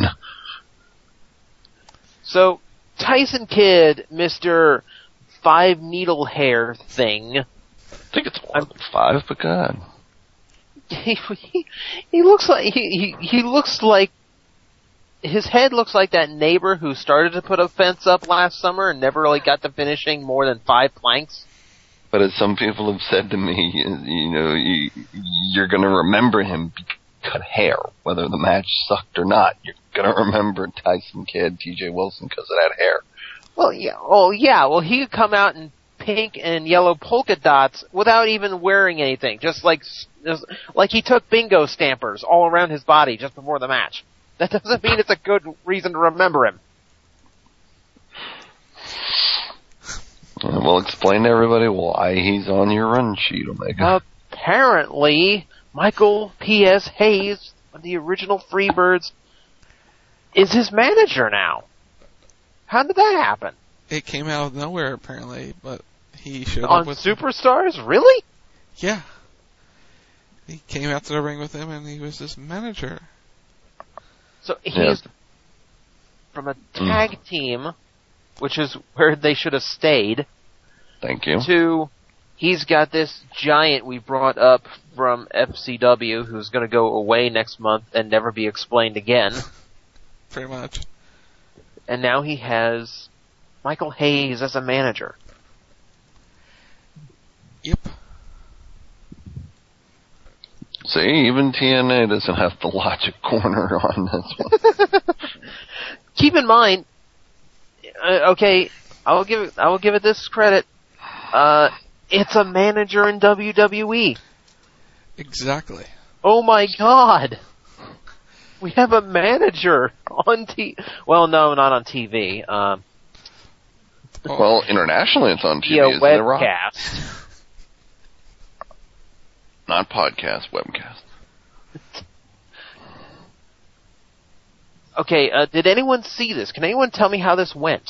H: So, Tyson Kidd, Mister Five Needle Hair thing.
I: I think it's more than five, but God.
H: He, he, he looks like, he, he, he looks like, his head looks like that neighbor who started to put a fence up last summer and never really got to finishing more than five planks.
I: But as some people have said to me, you know, you, you're going to remember him because he cut hair, whether the match sucked or not. You're going to remember Tyson Kidd, T J Wilson, because of that hair.
H: Well, yeah, oh yeah, well he could come out and pink and yellow polka dots without even wearing anything. Just like, just, like he took bingo stampers all around his body just before the match. That doesn't mean it's a good reason to remember him.
I: Well, explain to everybody why he's on your run sheet, Omega.
H: Apparently, Michael P S. Hayes of the original Freebirds is his manager now. How did that happen?
J: It came out of nowhere, apparently, but he showed
H: On
J: up with...
H: Superstars? Really?
J: Yeah. He came out to the ring with him, and he was his manager.
H: So he's
I: Yeah.
H: from a tag mm. team, which is where they should have stayed.
I: Thank you.
H: To, he's got this giant we brought up from F C W who's going to go away next month and never be explained again.
J: Pretty much.
H: And now he has Michael Hayes as a manager.
J: Yep.
I: See, even T N A doesn't have the logic corner on this one.
H: Keep in mind, uh, okay, I will give it, I will give it this credit. Uh, it's a manager in W W E.
J: Exactly.
H: Oh my God. We have a manager on T. Well, no, not on T V. Um,
I: well, internationally, it's on T V.
H: Yeah,
I: isn't
H: webcast.
I: It, not podcast, webcast.
H: Okay, uh, did anyone see this? Can anyone tell me how this went?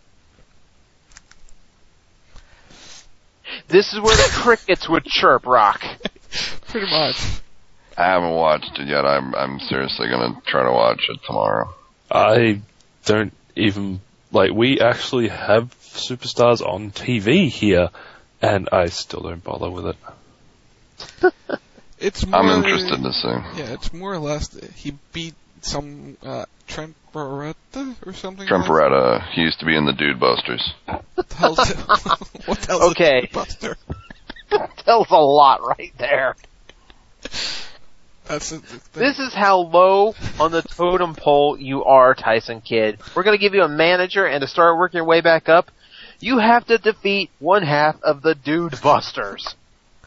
H: This is where the crickets would chirp, Rock.
J: Pretty much.
I: I haven't watched it yet. I'm I'm seriously gonna try to watch it tomorrow.
G: I don't even, like, we actually have Superstars on T V here, and I still don't bother with it.
J: It's more,
I: I'm interested to see.
J: Yeah, it's more or less, he beat some, uh, Trent Barretta or something
I: Trent
J: like
I: Barretta, he used to be in the Dude Busters.
J: What the hell's it? What the hell's
H: okay.
J: a Dude Buster?
H: That tells a lot right there.
J: That's a,
H: this is how low on the totem pole you are, Tyson Kidd. We're going to give you a manager, and to start working your way back up, you have to defeat one half of the Dude Busters.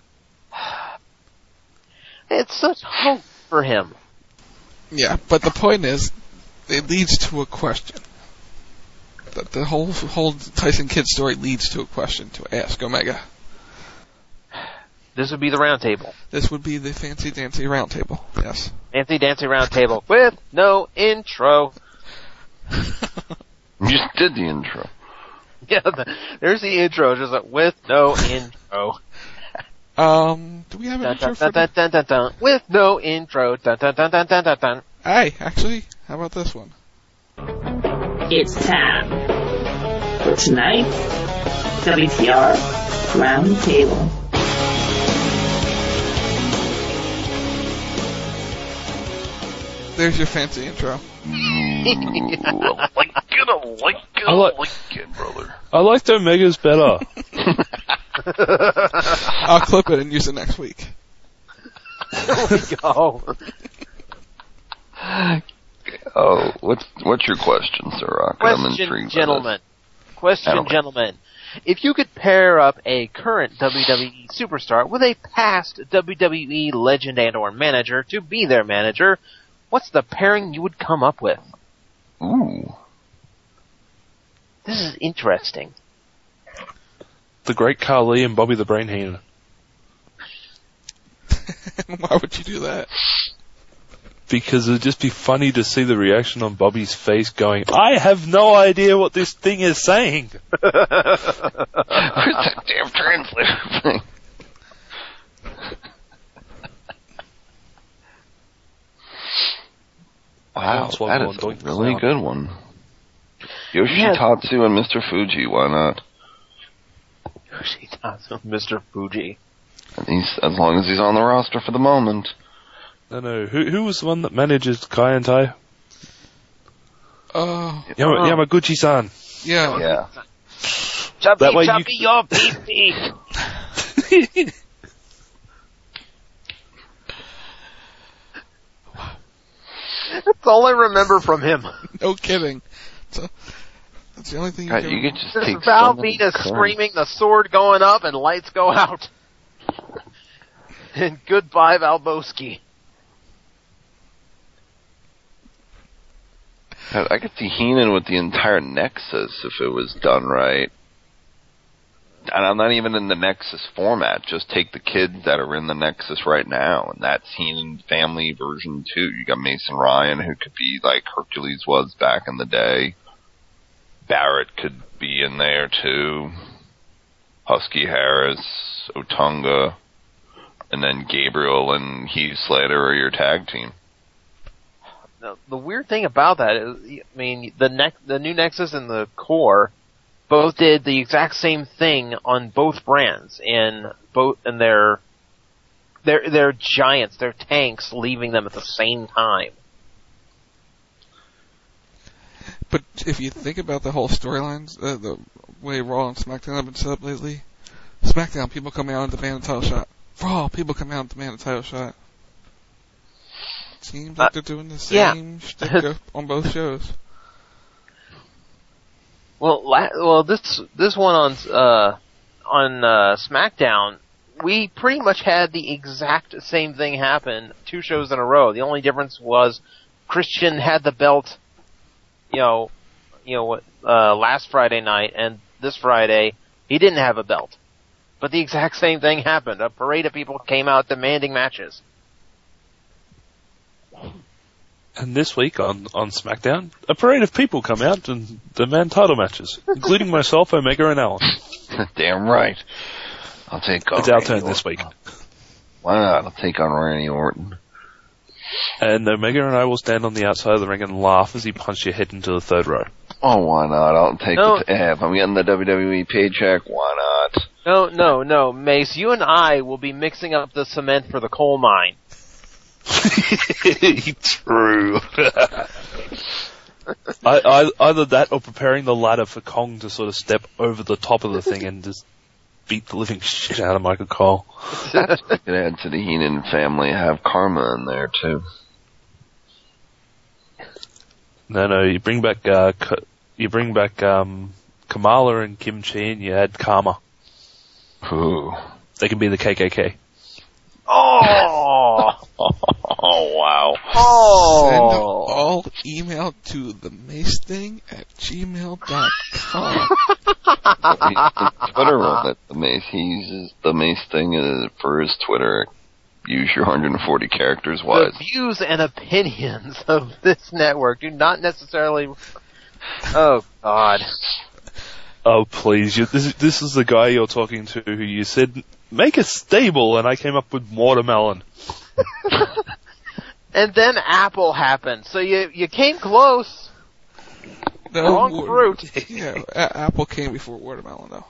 H: It's such hope for him.
J: Yeah, but the point is, it leads to a question. The, the whole whole Tyson Kidd story leads to a question to ask Omega.
H: This would be the round table.
J: This would be the fancy dancy round table. Yes.
H: Fancy dancy round table with no intro.
I: You just did the intro.
H: Yeah, the, there's the intro, just like, with no intro.
J: Um, do we have an
H: dun,
J: intro
H: dun,
J: for
H: dun, dun, dun, dun, dun, with no intro. Dun, dun, dun, dun, dun, dun, dun.
J: Hey, actually, how about this one?
P: It's time for tonight's W T R Round Table.
J: There's your fancy intro.
I: Ooh, I like it, I like it, I
G: like,
I: like it, brother.
G: I liked Omega's better.
J: I'll clip it and use it next week.
H: There we go.
I: Oh, what's what's your question, Sir Rock?
H: Question,
I: I'm intrigued
H: gentlemen. Question, gentlemen. If you could pair up a current W W E superstar with a past W W E legend and or manager to be their manager, what's the pairing you would come up with?
I: Ooh.
H: This is interesting.
G: The Great Khali and Bobby the Brain Heenan.
J: Why would you do that?
G: Because it would just be funny to see the reaction on Bobby's face going, I have no idea what this thing is saying.
I: Where's that damn translator thing? Wow, that is a really good one. Yoshitatsu and Mister Fuji, why not?
H: Yoshitatsu and Mister Fuji.
I: And he's, as long as he's on the roster for the moment.
G: No, no. Who who was the one that manages Kai and Tai?
J: Uh,
G: Yama, uh, Yamaguchi-san.
J: Yeah.
I: Yeah.
H: Chubby,
G: that way
H: chubby,
G: you...
H: your pee-pee. That's all I remember from him.
J: No kidding. So, That's the only thing you
I: God,
J: can...
I: you could just
H: This
I: take
H: Val
I: so many
H: Venus
I: currents.
H: screaming, the sword going up, and lights go out. And goodbye, Valboski.
I: God, I could see Heenan with the entire Nexus if it was done right. And I'm not even in the Nexus format. Just take the kids that are in the Nexus right now, and that's Heenan family version two. You got Mason Ryan, who could be like Hercules was back in the day. Barrett could be in there too. Husky Harris, Otunga, and then Gabriel and Heath Slater are your tag team.
H: The, the weird thing about that is, I mean, the ne- the new Nexus and the Core both did the exact same thing on both brands, and both and they're they're they're giants, they're tanks, leaving them at the same time.
J: But if you think about the whole storylines, uh, the way Raw and SmackDown have been set up lately, SmackDown people coming out and demand a title shot. Raw people coming out and demand a title shot. Seems like uh, they're doing the same
H: yeah.
J: shtick on both shows.
H: Well, la- well, this this one on uh, on uh, SmackDown, we pretty much had the exact same thing happen two shows in a row. The only difference was Christian had the belt, you know, you know, uh, last Friday night, and this Friday he didn't have a belt. But the exact same thing happened. A parade of people came out demanding matches.
G: And this week on, on SmackDown, a parade of people come out and demand title matches, including myself, Omega, and Alan.
I: Damn right. I'll take on
G: It's our
I: Randy
G: turn
I: Orton.
G: this week.
I: Why not? I'll take on Randy Orton.
G: And Omega and I will stand on the outside of the ring and laugh as he punches your head into the third row.
I: Oh, why not? I'll take
H: No.
I: the tab. I'm getting the W W E paycheck. Why not?
H: No, no, no, Mace, you and I will be mixing up the cement for the coal mine.
G: True. I, I, either that or preparing the ladder for Kong to sort of step over the top of the thing and just beat the living shit out of Michael Cole.
I: That's what could add to the Heenan family. Have Karma in there too.
G: No, no, you bring back, uh, you bring back, um, Kamala and Kim Chi and you add Karma.
I: Ooh.
G: They can be the K K K.
H: Oh!
I: Oh, wow.
H: Oh!
J: Send all email to the mace thing at gmail dot com.
I: Twitter on it. The Mace. He uses the Mace thing uh, for his Twitter. Use your one hundred forty characters wise.
H: The views and opinions of this network do not necessarily... Oh, God.
G: Oh, please. You, this, this is the guy you're talking to who you said, make a stable, and I came up with watermelon.
H: And then Apple happened, so you you came close.
J: No,
H: Wrong
J: wa-
H: fruit.
J: Yeah, a- Apple came before watermelon, though.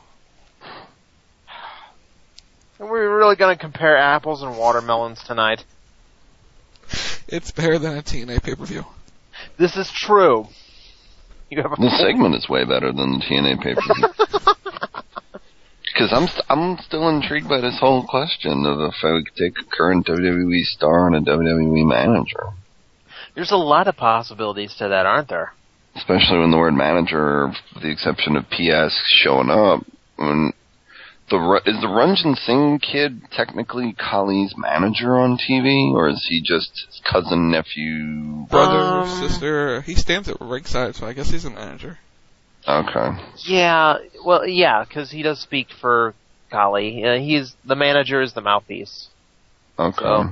H: And we're really going to compare apples and watermelons tonight.
J: It's better than a T N A pay-per-view.
H: This is true. You have a
I: This segment is way better than the T N A pay-per-view. Because I'm, st- I'm still intrigued by this whole question of if I could take a current W W E star and a W W E manager.
H: There's a lot of possibilities to that, aren't there?
I: Especially when the word manager, with the exception of P S, showing up. When the Ru- is the Ranjin Singh kid technically Kali's manager on T V, or is he just his cousin, nephew,
J: Brother,
H: Um,
J: sister, he stands at ringside, so I guess he's a manager.
I: Okay.
H: Yeah, well, yeah, because he does speak for Kali. Uh, he's the manager is the mouthpiece.
I: Okay.
H: So.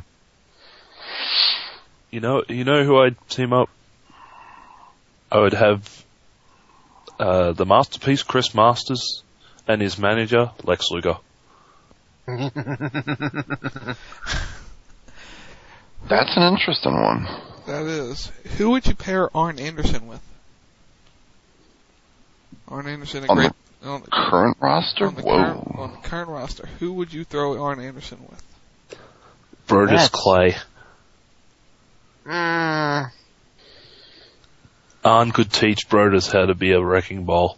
G: You know, you know who I'd team up? I would have, uh, the Masterpiece, Chris Masters, and his manager, Lex Luger.
I: That's an interesting one.
J: That is. Who would you pair Arn Anderson with? Arn Anderson, a
I: On
J: great...
I: the
J: on the
I: current roster?
J: On the,
I: Whoa.
J: current, on the current roster. Who would you throw Arn Anderson with?
G: Brodus Clay.
H: Mm.
G: Arn could teach Brodus how to be a wrecking ball.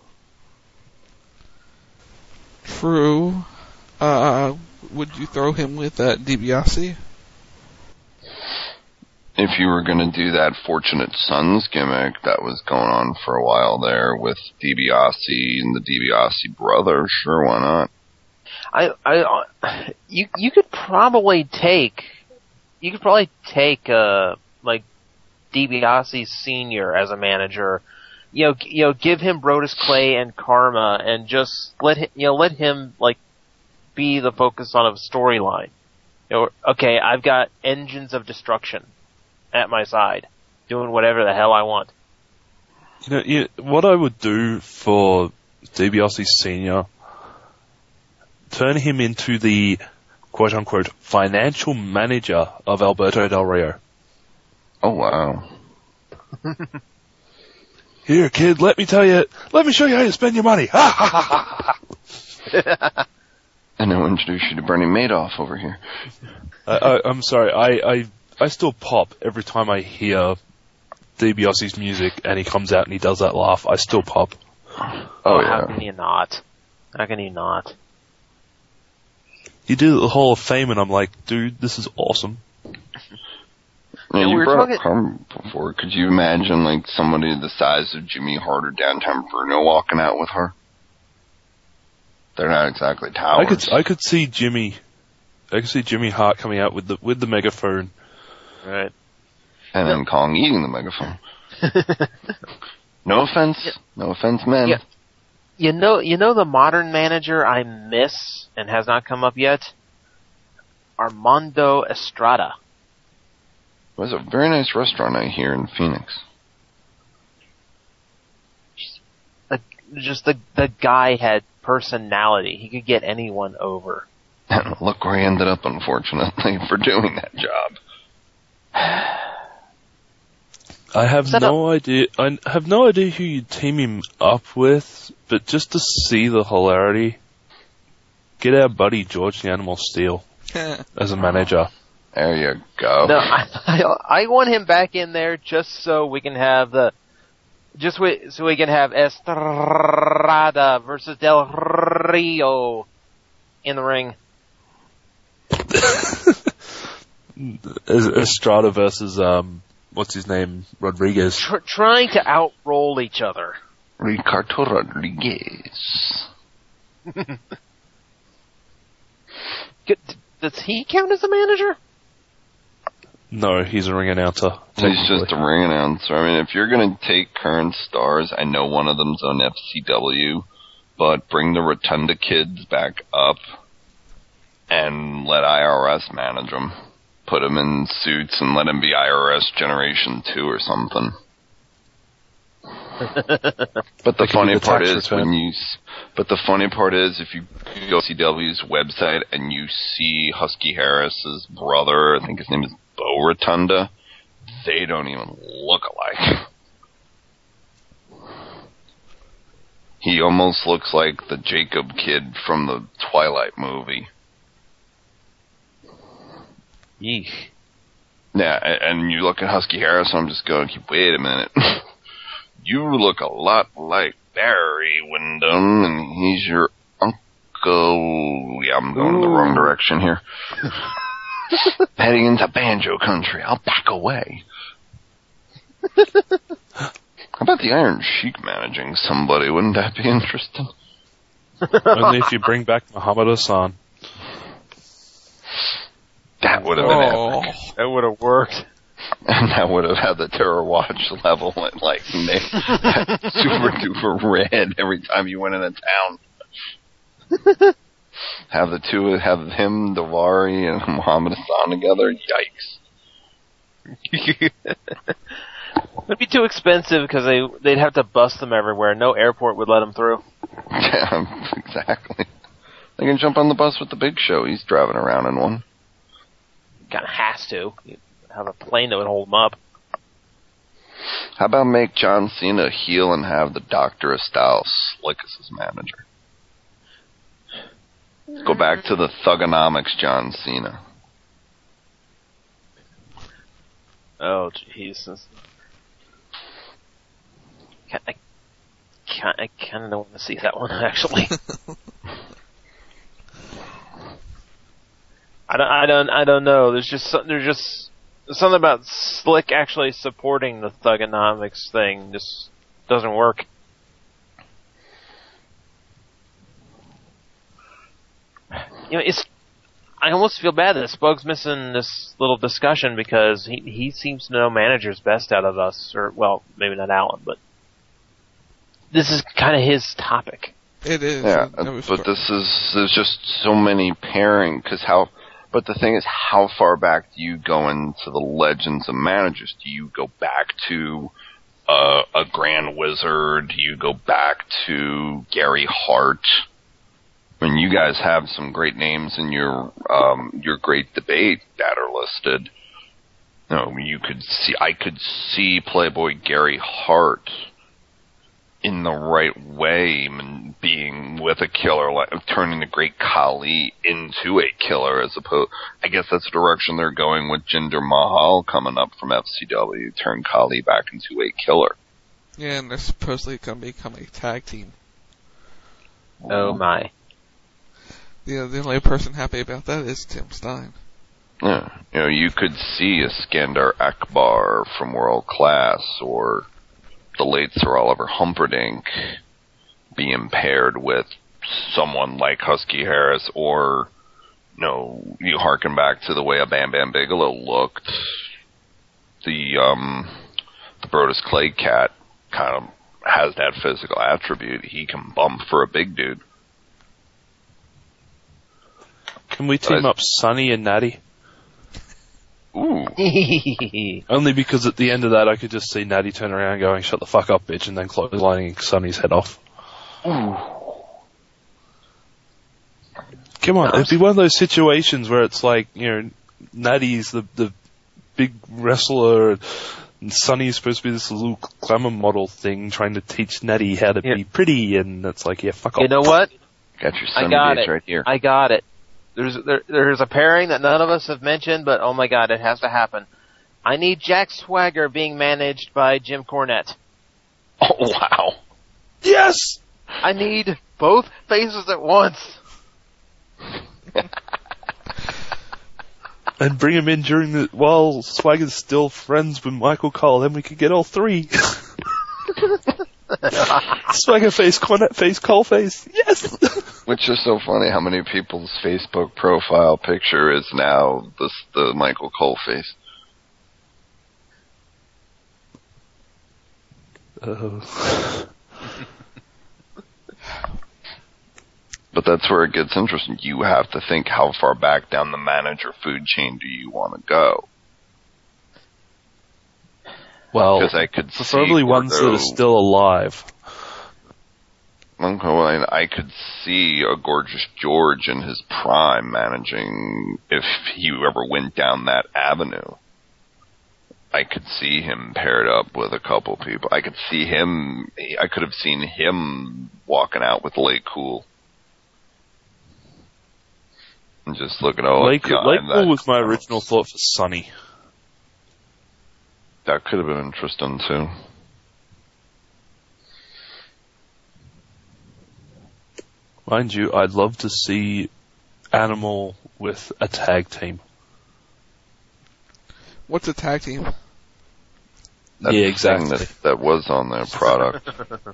J: True. Uh, would you throw him with uh, DiBiase?
I: if you were going to do that Fortunate Sons gimmick that was going on for a while there with DiBiase and the DiBiase brother, sure, why not?
H: I, I, you, you could probably take, you could probably take, uh, like, DiBiase Senior as a manager, you know, you know, give him Brodus Clay and Karma and just let him, you know, let him, like, be the focus on a storyline. You know, okay, I've got Engines of Destruction at my side, doing whatever the hell I want.
G: You know, you, what I would do for DiBiase Senior, turn him into the quote-unquote financial manager of Alberto Del Rio.
I: Oh, wow.
G: Here, kid, let me tell you, let me show you how to spend your money. Ha ha ha ha.
I: And I'll introduce you to Bernie Madoff over here.
G: I, I, I'm sorry, I, I, I still pop every time I hear DiBiase's music and he comes out and he does that laugh. I still pop.
I: Oh, yeah.
H: How can you not? How can you not?
G: You do the Hall of Fame and I'm like, dude, this is awesome.
I: Yeah,
H: And
I: you
H: we were
I: brought
H: talking-
I: up Karma before. Could you imagine, like, somebody the size of Jimmy Hart or Downtown Bruno walking out with her? They're not exactly towers.
G: I could, I could see Jimmy, I could see Jimmy Hart coming out with the, with the megaphone.
H: Right.
I: And then Kong eating the megaphone. No offense.
H: Yeah.
I: No offense, men.
H: Yeah. You know, you know the modern manager I miss and has not come up yet? Armando Estrada.
I: It was a very nice restaurant I hear in Phoenix.
H: The, just the the guy had personality. He could get anyone over.
I: And look where he ended up, unfortunately, for doing that job.
G: I have
H: Set
G: no idea, I have no idea who you'd team him up with, but just to see the hilarity, get our buddy George the Animal Steel as a manager.
I: There you go.
H: No, I, I I want him back in there just so we can have the just we, so we can have Estrada versus Del Rio in the ring.
G: Estrada versus, um, what's his name? Rodriguez.
H: Tr- trying to outroll each other.
I: Ricardo Rodriguez.
H: Does he count as a manager?
G: No, he's a ring announcer.
I: He's just a ring announcer. I mean, if you're going to take current stars, I know one of them's on F C W, but bring the Rotunda kids back up and let I R S manage them. Put them in suits and let them be I R S Generation two or something. But the funny part is when you, but the funny part is if you go to C W's website and you see Husky Harris's brother, I think his name is Bo Rotunda, they don't even look alike. He almost looks like the Jacob kid from the Twilight movie.
H: Yeesh.
I: Yeah, and you look at Husky Harris, I'm just going, wait a minute. You look a lot like Barry Windham, and he's your uncle. Yeah, I'm going Ooh. in the wrong direction here. Heading into banjo country. I'll back away. How about the Iron Sheik managing somebody? Wouldn't that be interesting?
G: Only if you bring back Muhammad Hassan.
I: That would have been
H: oh,
I: epic.
H: That would have worked.
I: And that would have had the Terror Watch level at like super duper red every time you went into town. Have the two, have him, Davari, and Muhammad Hassan together. Yikes!
H: It'd be too expensive because they they'd have to bust them everywhere. No airport would let them through.
I: Yeah, exactly. They can jump on the bus with the Big Show. He's driving around in one.
H: Kind of has to. You'd have a plane that would hold him up.
I: How about make John Cena heel and have the Doctor of Style Slick as his manager? Let's go back to the Thugonomics John Cena.
H: Oh, Jesus. I, I kind of don't want to see that one, actually. I don't, I don't, I don't know. There's just, there's just, something about Slick actually supporting the Thugonomics thing just doesn't work. You know, it's. I almost feel bad that Spug's missing this little discussion because he he seems to know managers best out of us, or well, maybe not Alan, but this is kind of his topic.
J: It is.
I: Yeah, but this is there's just so many pairing because how. But the thing is, how far back do you go into the legends of managers? Do you go back to uh, a Grand Wizard? Do you go back to Gary Hart? I mean, you guys have some great names in your um, your great debate that are listed. You know, you could see, I could see Playboy Gary Hart in the right way, and being with a killer, like turning the Great Khali into a killer, as opposed. I guess that's the direction they're going with Jinder Mahal coming up from F C W, turn Khali back into a killer.
J: Yeah, and they're supposedly going to become a tag team.
H: Oh my!
J: Yeah, the only person happy about that is Tim Stein.
I: Yeah, you know, you could see a Skandar Akbar from World Class, or the late Sir Oliver Humperdinck being paired with someone like Husky Harris, or, you know, you harken back to the way a Bam Bam Bigelow looked. The, um, the Brodus Clay Cat kind of has that physical attribute. He can bump for a big dude.
G: Can we team up Sonny and Natty?
I: Ooh.
G: Only because at the end of that I could just see Natty turn around and going, shut the fuck up, bitch, and then clotheslining Sonny's head off.
I: Ooh.
G: Come on, it'd be one of those situations where it's like, you know, Natty's the, the big wrestler, and Sonny's supposed to be this little glamour model thing trying to teach Natty how to yeah. be pretty, and it's like, yeah, fuck off.
H: You know what?
I: Got your
H: I got
I: days
H: it.
I: right here.
H: I got it. There's there, there's a pairing that none of us have mentioned, but oh my god, it has to happen. I need Jack Swagger being managed by Jim Cornette.
I: Oh wow!
G: Yes!
H: I need both faces at once.
G: And bring him in during the while Swagger's still friends with Michael Cole, then we could get all three. Swagger face, Cornette face, Cole face. Yes!
I: Which is so funny how many people's Facebook profile picture is now this, the Michael Cole face.
G: Oh.
I: But that's where it gets interesting. You have to think, how far back down the manager food chain do you want to go?
G: Well,
I: I could
G: preferably
I: see
G: ones
I: Gordo,
G: that are still alive.
I: Okay, well, I could see a Gorgeous George in his prime managing if he ever went down that avenue. I could see him paired up with a couple people. I could see him, I could have seen him walking out with Lake Cool. And just looking over.
G: Lake, Lake Cool was my original thought for Sonny.
I: That could have been interesting too.
G: Mind you, I'd love to see Animal with a tag team.
J: What's a tag team?
I: That's
G: yeah, exactly.
I: That, that was on their product.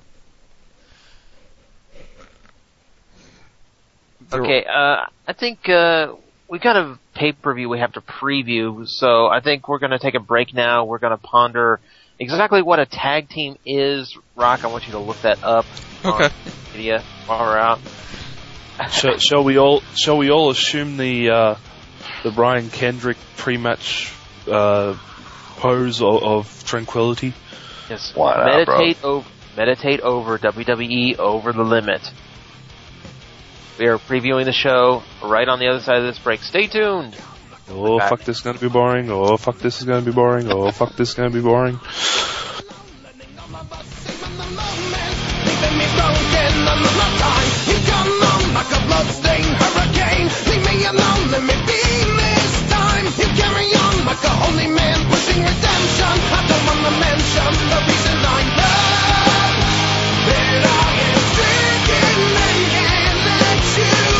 H: Okay, uh, I think, uh, we got a pay-per-view we have to preview, so I think we're gonna take a break now. We're gonna ponder exactly what a tag team is. Rock, I want you to look that up.
J: Okay.
H: Media while we're out.
G: shall, shall we all, shall we all assume the, uh, the Brian Kendrick pre-match, uh, pose of, of tranquility?
H: Yes.
I: Wow,
H: meditate
I: bro.
H: over, meditate over W W E Over the Limit. We are previewing the show right on the other side of this break. Stay tuned.
G: Oh, fuck, this is gonna be boring. Oh, fuck, this is gonna be boring. Oh, fuck, this is gonna be boring.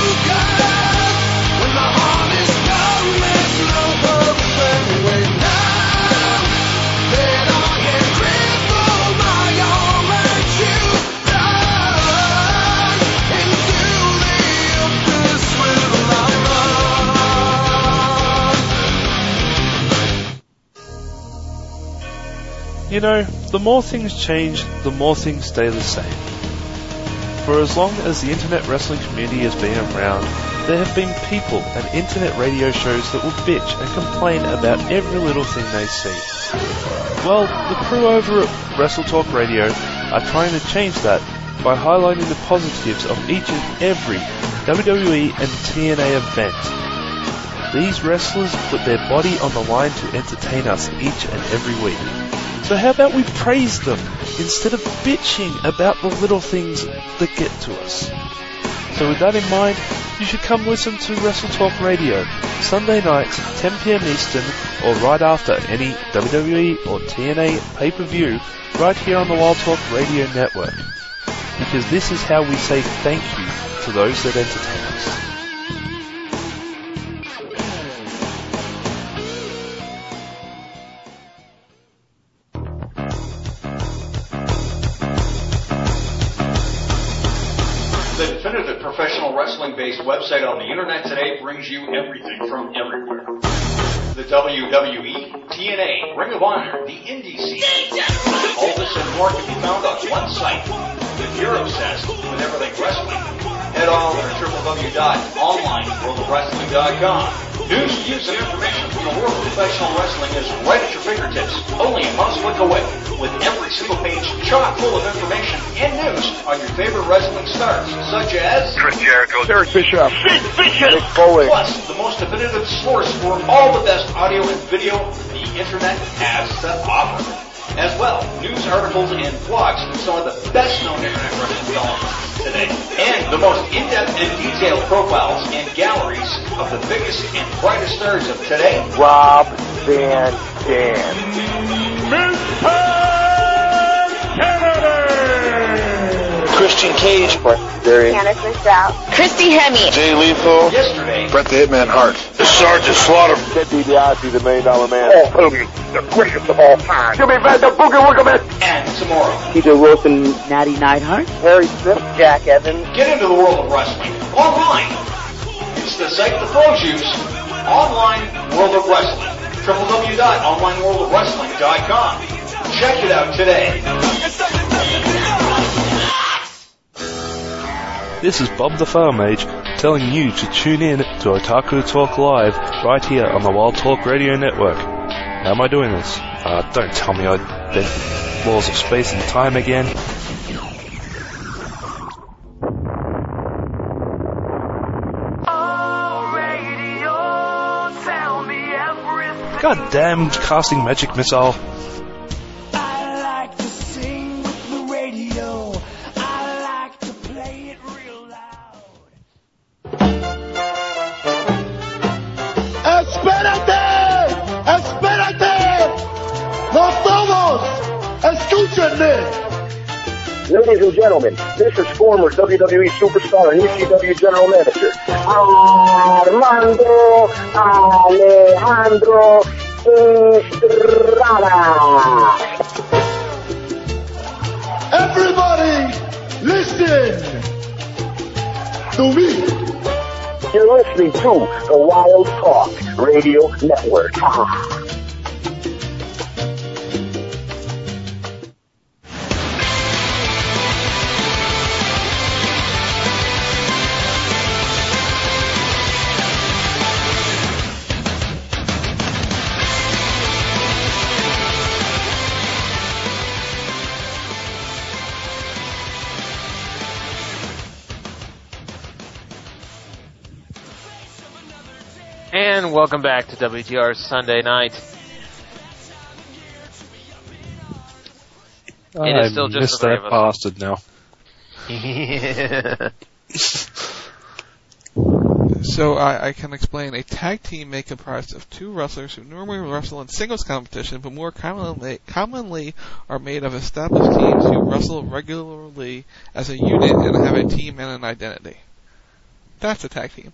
K: When the heart is done, there's no hope anyway now.
G: You know, the more things change, the more things stay the same. For as long as the internet wrestling community has been around, there have been people and internet radio shows that will bitch and complain about every little thing they see. Well, the crew over at Wrestle Talk Radio are trying to change that by highlighting the positives of each and every W W E and T N A event. These wrestlers put their body on the line to entertain us each and every week. So how about we praise them instead of bitching about the little things that get to us? So with that in mind, you should come listen to Wrestle Talk Radio, Sunday nights, ten p.m. Eastern, or right after any W W E or T N A pay-per-view, right here on the Wild Talk Radio Network. Because this is how we say thank you to those that entertain us.
Q: The definitive professional wrestling-based website on the internet today brings you everything from everywhere. The W W E, T N A, Ring of Honor, the indie scene. All this and more can be found on one site. If you're obsessed with everything wrestling, head on over to w w w dot online world of wrestling dot com. News, views, and information from the world of professional wrestling is right at your fingertips, only a mouse click away, with every single page chock full of information and news on your favorite wrestling stars, such as
B: Chris Jericho,
Q: Eric Bischoff, Sid Vicious,
B: Mick Foley.
Q: Plus the most definitive source for all the best audio and video the internet has to offer. As well, news articles and blogs from some of the best-known internet wrestling columnists today, and the most in-depth and detailed profiles and galleries of the biggest and brightest stars of today.
B: Rob Van Dam.
O: Mister Kennedy!
B: Christian Cage. Barry.
F: Candice Michelle. Christy Hemme.
B: Jay Lethal.
Q: Yesterday.
B: Brett the Hitman Hart. Sergeant Slaughter. Ted DiBiase, the Million Dollar Man. Paul Hogan, the greatest of all time. Jimmy Van the Boogie Woogie Man.
Q: And tomorrow.
D: T J Wilson, Natty Neidhart.
E: Harry Smith, Jack Evans.
Q: Get into the world of wrestling online. It's the site the pros use. Online World of Wrestling. w w w dot online world of wrestling dot com. Check it out today.
G: This is Bob the Farm Mage telling you to tune in to Otaku Talk Live right here on the Wild Talk Radio Network. How am I doing this? Uh, don't tell me I bent laws of space and time again. God damn casting magic missile.
B: Ladies and gentlemen, this is former W W E superstar and E C W general manager, Armando Alejandro Estrada.
R: Everybody, listen to me.
B: You're listening to the Wild Talk Radio Network.
H: And welcome back to W T R's Sunday Night. It is still just the three of us.
G: Bastard now.
J: So I, I can explain. A tag team may comprise of two wrestlers who normally wrestle in singles competition, but more commonly, commonly are made of established teams who wrestle regularly as a unit and have a team and an identity. That's a tag team.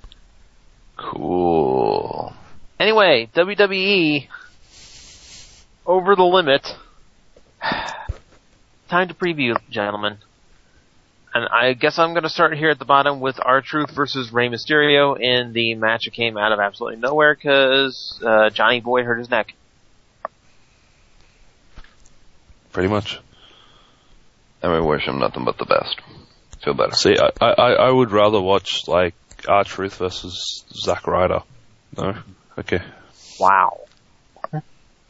I: Cool.
H: Anyway, W W E, Over the Limit. Time to preview, gentlemen. And I guess I'm going to start here at the bottom with R-Truth versus Rey Mysterio in the match that came out of absolutely nowhere because uh, Johnny Boy hurt his neck.
G: pretty much.
I: And we wish him nothing but the best. Feel better.
G: See, I, I, I would rather watch, like, R-Truth versus Zack Ryder. No? Okay.
H: Wow. Are,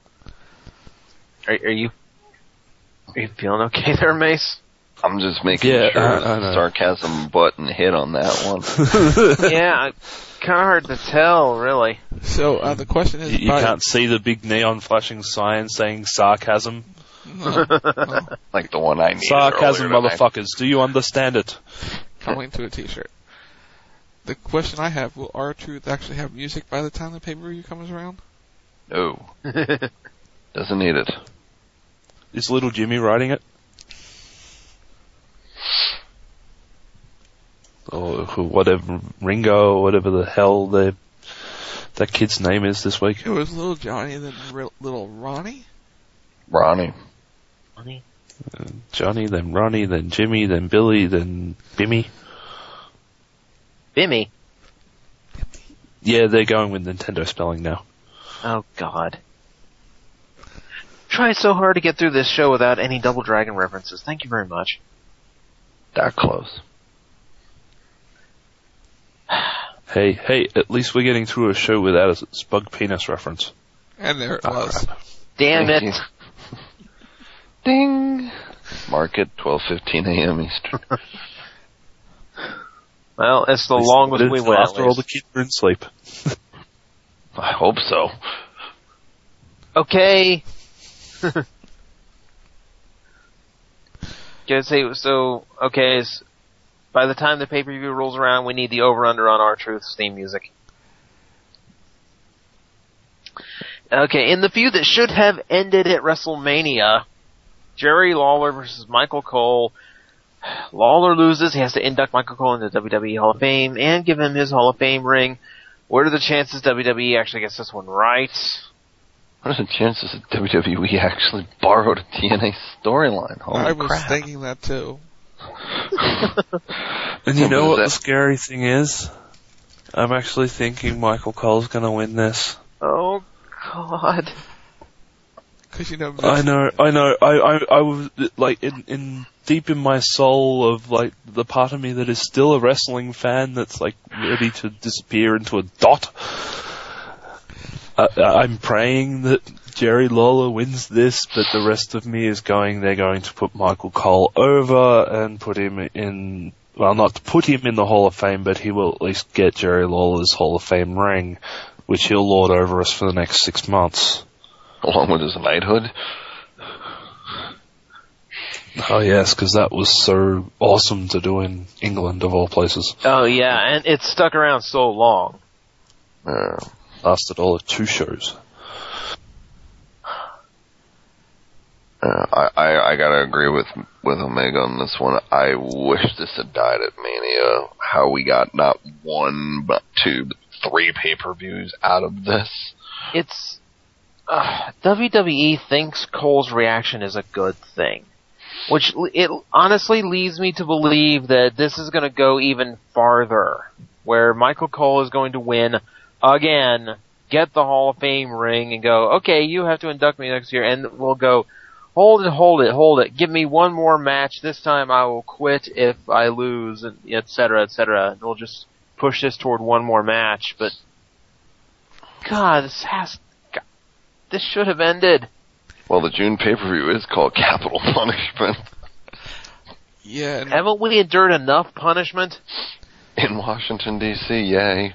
H: are you are you feeling okay there, Mace?
I: I'm just making
G: yeah,
I: sure
G: I, I
I: the sarcasm button hit on that one.
H: Yeah, kind of hard to tell, really.
J: So uh, the question is,
G: You, you can't see the big neon flashing sign saying sarcasm.
J: No, no.
I: Like the one I needed
G: Sarcasm,
I: earlier tonight.
G: motherfuckers. Do you understand it?
J: Coming to a t-shirt. The question I have, will R-Truth actually have music by the time the pay-per-view comes around?
I: No. Doesn't need it.
G: Is little Jimmy writing it? Or who- whatever, Ringo, or whatever the hell the, that kid's name is this week.
J: It was Little Johnny and then Re- Little Ronnie?
I: Ronnie.
H: Ronnie?
G: Uh, Johnny, then Ronnie, then Jimmy, then Billy, then Bimmy.
H: Bimmy?
G: Yeah, they're going with Nintendo spelling now.
H: Oh, God. Try so hard to get through this show without any Double Dragon references. Thank you very much.
I: That close.
G: Hey, hey, at least we're getting through a show without a Spug Penis reference.
J: And there it
G: Oh,
J: was.
G: crap.
H: Damn
I: Thank
H: it.
I: you. Ding! Mark it, twelve fifteen a.m. Eastern.
H: Well, it's the
G: At least
H: longest
G: it's
H: we went.
G: after all the kids are in sleep.
I: I hope so.
H: Okay. Gonna say, so, okay, so by the time the pay-per-view rolls around, we need the over-under on R-Truth's theme music. Okay, in the feud that should have ended at WrestleMania, Jerry Lawler versus Michael Cole. Lawler loses, he has to induct Michael Cole into the W W E Hall of Fame and give him his Hall of Fame ring. What are the chances W W E actually gets this one right?
I: What are the chances that W W E actually borrowed a T N A storyline? Holy
J: I was
I: crap.
J: thinking that too.
G: And you know
I: What
G: what
I: is
G: the scary thing is? I'm actually thinking Michael Cole's gonna win this.
H: Oh, God.
J: Cause you know,
G: I know, I know, I, I, I was, like, in, in, deep in my soul of, like, the part of me that is still a wrestling fan that's, like, ready to disappear into a dot. Uh, I'm praying that Jerry Lawler wins this, but the rest of me is going, they're going to put Michael Cole over and put him in, well, not to put him in the Hall of Fame, but he will at least get Jerry Lawler's Hall of Fame ring, which he'll lord over us for the next six months.
I: Along with his knighthood?
G: Oh yes, because that was so awesome to do in England of all places.
H: Oh, yeah, and it stuck around so long.
I: Uh,
G: Lasted all of two shows.
I: Uh, I, I, I gotta agree with, with Omega on this one. I wish this had died at Mania. How we got not one, but two, but three pay-per-views out of this.
H: It's, uh, W W E thinks Cole's reaction is a good thing. Which, it honestly leads me to believe that this is gonna go even farther. Where Michael Cole is going to win again, get the Hall of Fame ring, and go, okay, you have to induct me next year, and we'll go, hold it, hold it, hold it, give me one more match, this time I will quit if I lose, and et cetera, et cetera. And we'll just push this toward one more match, but, God, this has, God, this should have ended.
I: Well, the June pay-per-view is called Capital Punishment.
J: Yeah. And
H: haven't we endured enough punishment?
I: In Washington, D C, yay.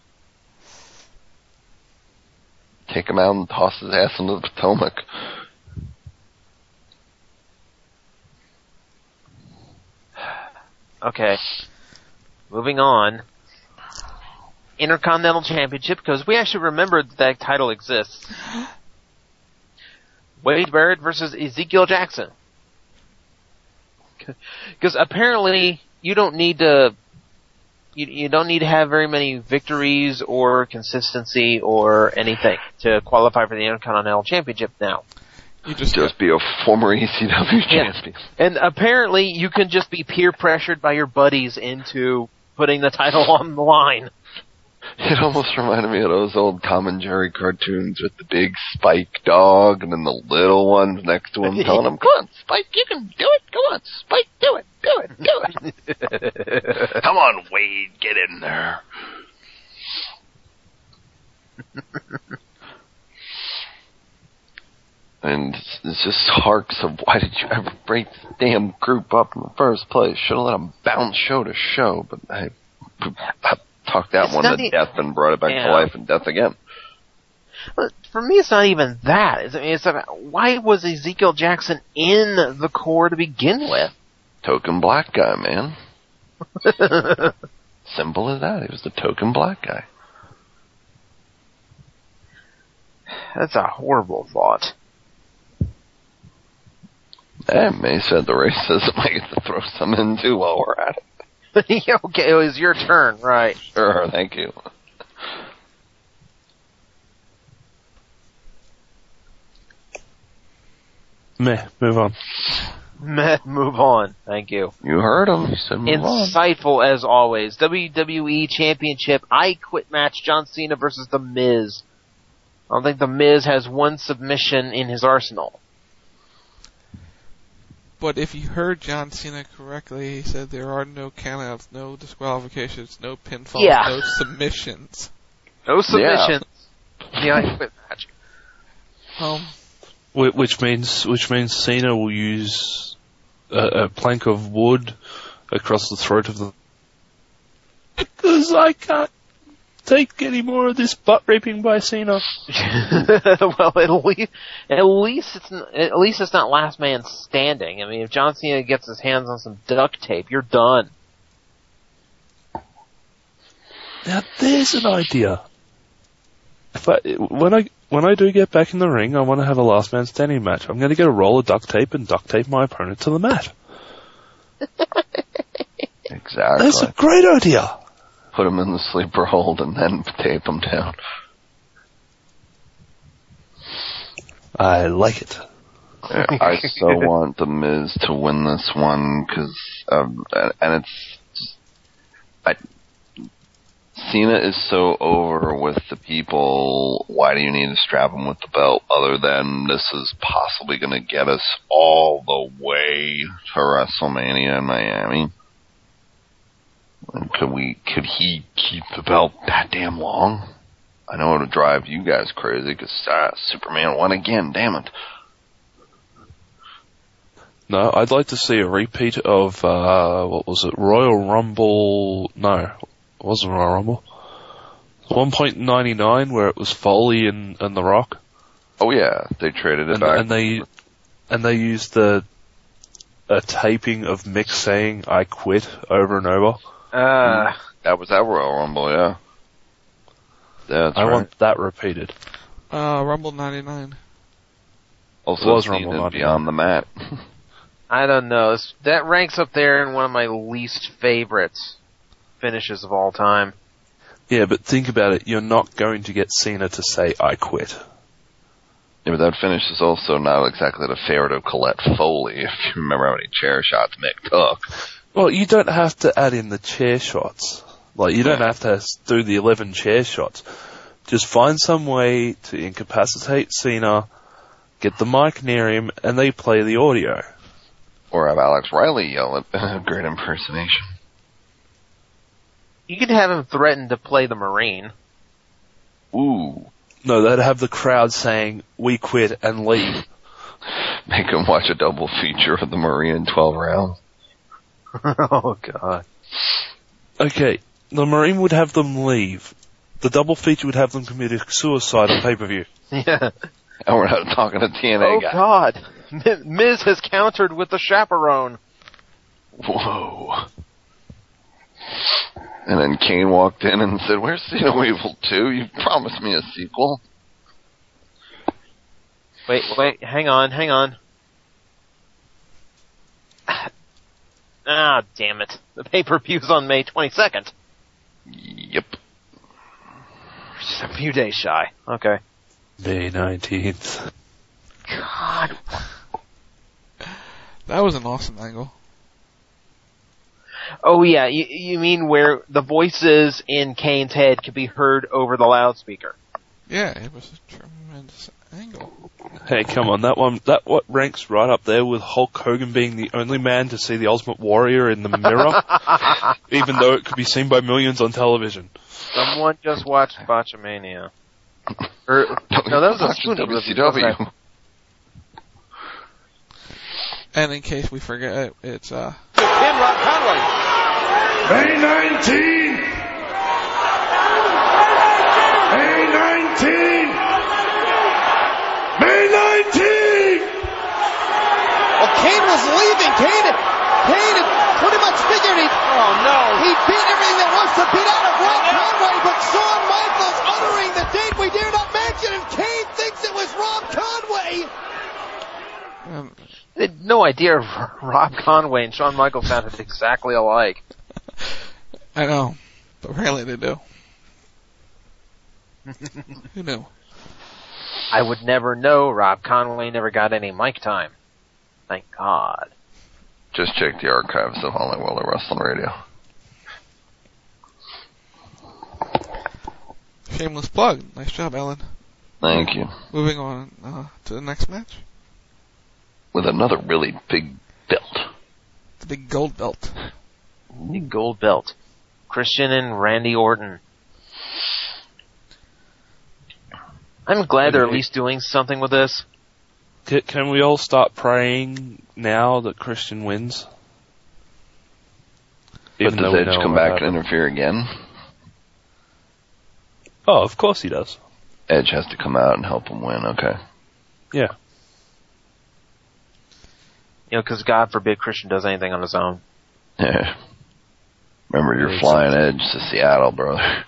I: Take him out and toss his ass into the Potomac.
H: Okay. Moving on. Intercontinental Championship, because we actually remembered that, that title exists. Wade Barrett versus Ezekiel Jackson. Because apparently you don't need to you, you don't need to have very many victories or consistency or anything to qualify for the Intercontinental Championship now.
J: You just
I: just be a former E C W
H: Yeah.
I: champion.
H: And apparently you can just be peer pressured by your buddies into putting the title on the line.
I: It almost reminded me of those old Tom and Jerry cartoons with the big Spike dog and then the little ones next to him telling him, "Come on, Spike, you can do it. Come on, Spike, do it, do it, do it." Come on, Wade, get in there. And it's just harks of, why did you ever break the damn group up in the first place? Should have let them bounce show to show, but I, I talked that
H: it's
I: one to
H: e-
I: death and brought it back
H: yeah.
I: to life and death again.
H: But for me, it's not even that. It's, it's about, why was Ezekiel Jackson in the core to begin with?
I: Token black guy, man. Simple as that. He was the token black guy.
H: That's a horrible thought.
I: Hey, May said the racism. I get to throw some in too while we're at it.
H: Okay, it was your turn, right?
I: Sure, thank you.
G: Meh, move on.
H: Meh, move on. Thank you.
I: You heard him. He said move
H: Insightful
I: on.
H: as always. W W E Championship I Quit match. John Cena versus The Miz. I don't think The Miz has one submission in his arsenal.
J: But if you heard John Cena correctly, he said there are no countouts, no disqualifications, no pinfalls,
H: yeah.
J: no submissions.
H: No submissions. Yeah, yeah I Quit match.
J: Um,
G: which means which means Cena will use a, a plank of wood across the throat of the. Because I can't take any more of this butt raping by Cena.
H: Well, at least at least it's at least it's not last man standing. I mean, if John Cena gets his hands on some duct tape, you're done.
G: Now there's an idea. If I when I when I do get back in the ring, I want to have a last man standing match. I'm going to get a roll of duct tape and duct tape my opponent to the mat.
I: Exactly.
G: That's a great idea.
I: Put him in the sleeper hold and then tape him down.
G: I like it.
I: I so want The Miz to win this one because, um, and it's, just, I, Cena is so over with the people. Why do you need to strap him with the belt other than this is possibly going to get us all the way to WrestleMania in Miami? And could we, could he keep the belt that damn long? I know it'll drive you guys crazy because uh, Superman won again, damn it.
G: No, I'd like to see a repeat of, uh, what was it, Royal Rumble, no, it wasn't Royal Rumble. one point nine nine where it was Foley and, and The Rock.
I: Oh yeah, they traded it
G: and,
I: back.
G: And they, and they used the, a taping of Mick saying, "I quit," over and over.
H: Uh,
I: that was that Royal Rumble, yeah. That's
G: I
I: right.
G: want that repeated.
J: Uh, Rumble ninety-nine.
I: Also,
G: it was
I: Cena
G: Rumble ninety-nine.
I: Beyond the Mat.
H: I don't know. It's, that ranks up there in one of my least favorites finishes of all time.
G: Yeah, but think about it. You're not going to get Cena to say, "I quit."
I: Yeah, but that finish is also not exactly the favorite of Colette Foley, if you remember how many chair shots Mick took.
G: Well, you don't have to add in the chair shots. Like, you don't have to do the eleven chair shots. Just find some way to incapacitate Cena, get the mic near him, and they play the audio.
I: Or have Alex Riley yell at a great impersonation.
H: You could have him threaten to play the Marine.
I: Ooh.
G: No, they'd have the crowd saying, "We quit," and leave.
I: Make him watch a double feature of the Marine in twelve rounds.
H: Oh, God.
G: Okay, the Marine would have them leave. The double feature would have them commit suicide on pay-per-view.
H: Yeah.
I: And we're not talking to T N A
H: oh,
I: guy.
H: God. Miz has countered with the chaperone.
I: Whoa. And then Kane walked in and said, "Where's Cena Evil two? You promised me a sequel."
H: Wait, wait, hang on, hang on. Ah, damn it. The pay-per-view's on May twenty-second.
I: Yep.
H: Just a few days shy. Okay.
G: May nineteenth.
H: God.
J: That was an awesome angle.
H: Oh yeah, you, you mean where the voices in Kane's head could be heard over the loudspeaker?
J: Yeah, it was a tremendous angle.
G: Hey, come on, that one, that what ranks right up there with Hulk Hogan being the only man to see the Ultimate Warrior in the mirror, even though it could be seen by millions on television.
H: Someone just watched Botchamania. Or, no, that was a Spoonie
I: W C W.
J: And in case we forget, it's uh.
K: Ken Rob Conway.
R: May nineteenth. May nineteenth. May nineteenth.
K: Well, Kane was leaving. Kane, Kane had pretty much figured he. Oh no! He beat everything that was to beat out of Rob Conway, but Shawn Michaels uttering the date we dare not mention, and Kane thinks it was Rob Conway.
J: Um,
H: They had no idea Rob Conway and Shawn Michaels sounded exactly alike.
J: I know, but apparently they do. Who knew?
H: I would never know. Rob Conway never got any mic time. Thank God.
I: Just check the archives of Hollywood Wrestling Radio.
J: Shameless plug. Nice job, Ellen.
I: Thank you.
J: Moving on uh, to the next match.
I: With another really big belt.
J: The big gold belt.
H: Big gold belt. Christian and Randy Orton. I'm glad they're at least doing something with this.
G: Can we all start praying now that Christian wins?
I: But does Edge come back and interfere again?
G: Oh, of course he does.
I: Edge has to come out and help him win, okay.
G: Yeah.
H: You know, because God forbid Christian does anything on his own.
I: Yeah. Remember, you're flying Edge to Seattle, brother.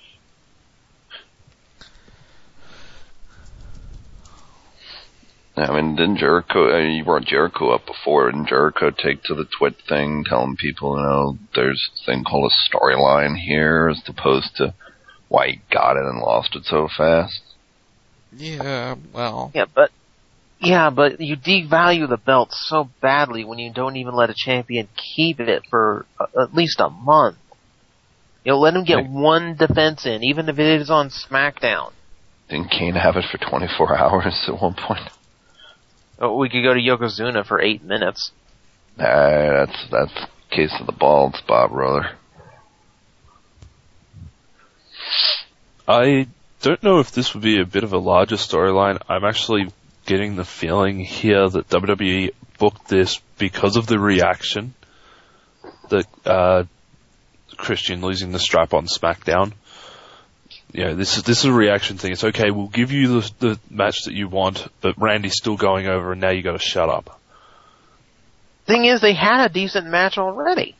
I: I mean, didn't Jericho, I mean, you brought Jericho up before, didn't Jericho take to the twit thing, telling people, you know, there's a thing called a storyline here, as opposed to why he got it and lost it so fast?
J: Yeah, well.
H: Yeah, but, yeah, but you devalue the belt so badly when you don't even let a champion keep it for uh, at least a month. You know, let him get like, one defense in, even if it is on SmackDown.
I: Didn't Kane have it for twenty-four hours at one point?
H: Oh, we could go to Yokozuna for eight minutes.
I: Nah, that's, that's case of the bald spot, brother.
G: I don't know if this would be a bit of a larger storyline. I'm actually getting the feeling here that W W E booked this because of the reaction that uh, Christian losing the strap on SmackDown. Yeah, this is this is a reaction thing. It's okay, we'll give you the, the match that you want, but Randy's still going over, and now you got to shut up.
H: Thing is, they had a decent match already.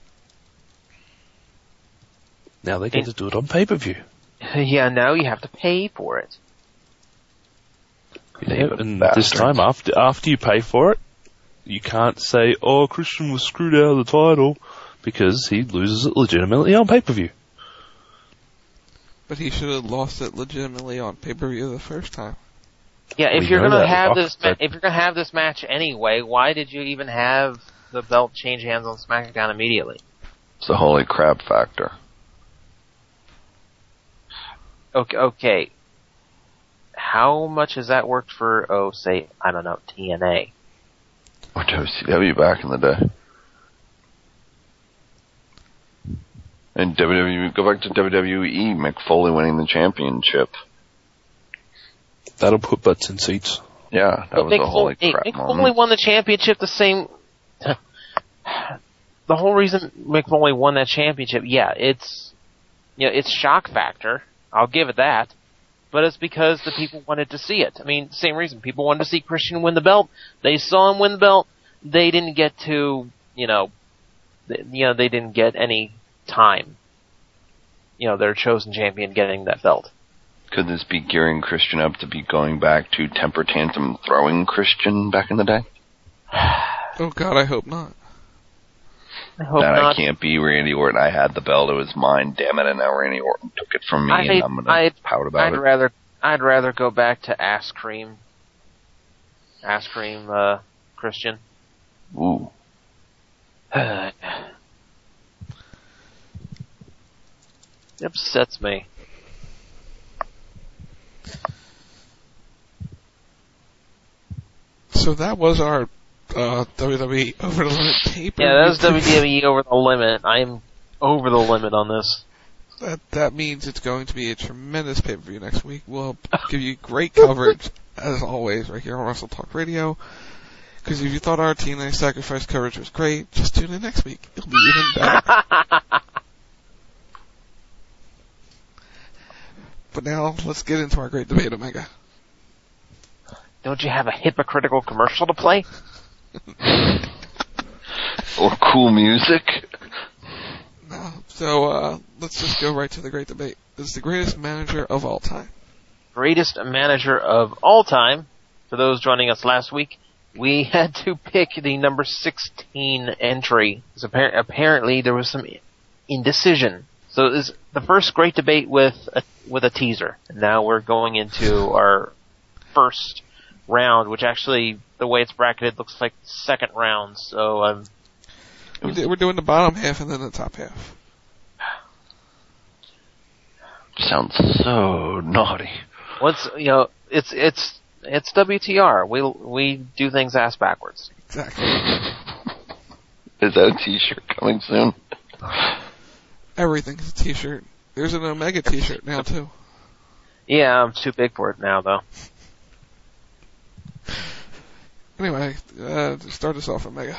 G: Now they get and, to do it on pay-per-view.
H: Yeah, now you have to pay for it.
G: Yeah, and this time, after after you pay for it, you can't say, "Oh, Christian was screwed out of the title," because he loses it legitimately on pay-per-view.
J: But he should have lost it legitimately on pay-per-view the first time.
H: Yeah, if
G: we
H: you're gonna have
G: Rock,
H: this, ma- if you're gonna have this match anyway, why did you even have the belt change hands on SmackDown immediately?
I: It's the holy crap factor.
H: Okay, okay. How much has that worked for, oh, say, I don't know, T N A?
I: Or W C W back in the day. And W W E, go back to W W E, Mick Foley winning the championship.
G: That'll put butts in seats.
I: Yeah, that
H: but
I: was
H: Mick
I: a holy
H: Foley,
I: crap
H: Mick
I: moment.
H: Foley won the championship the same... the whole reason Mick Foley won that championship, yeah, it's... You know, it's shock factor. I'll give it that. But it's because the people wanted to see it. I mean, same reason. People wanted to see Christian win the belt. They saw him win the belt. They didn't get to, you know... You know, they didn't get any time. You know, their chosen champion getting that belt.
I: Could this be gearing Christian up to be going back to temper tantrum throwing Christian back in the day?
J: Oh God, I hope not.
H: I hope
I: that
H: not.
I: I can't be Randy Orton. I had the belt; it was mine. Damn it! And now Randy Orton took it from me,
H: I,
I: and I'm gonna
H: I'd,
I: pout about
H: I'd
I: it.
H: Rather, I'd rather go back to Ass Cream. Ass Cream, uh, Christian.
I: Ooh.
H: It upsets me.
J: So that was our uh, W W E Over the Limit pay-per-view.
H: Yeah, that was W W E Over the Limit. I'm over the limit on this.
J: That that means it's going to be a tremendous pay-per-view next week. We'll give you great coverage, as always, right here on Wrestle Talk Radio. Because if you thought our T N A Sacrifice coverage was great, just tune in next week. It'll be even better. But now, let's get into our great debate, Omega.
H: Don't you have a hypocritical commercial to play?
I: Or cool music?
J: No. So, uh, let's just go right to the great debate. Is the greatest manager of all time?
H: Greatest manager of all time. For those joining us last week, we had to pick the number sixteen entry. Appar- apparently, there was some indecision. So this is the first great debate with a, with a teaser. And now we're going into our first round, which actually, the way it's bracketed, looks like second round. So um,
J: we're doing the bottom half and then the top half.
I: Sounds so naughty.
H: Once you know, it's it's it's W T R. We we do things ass backwards.
J: Exactly.
I: Is that a T-shirt coming soon?
J: Everything's a T-shirt. There's an Omega T-shirt now too.
H: Yeah, I'm too big for it now, though.
J: Anyway, uh, to start us off, Omega.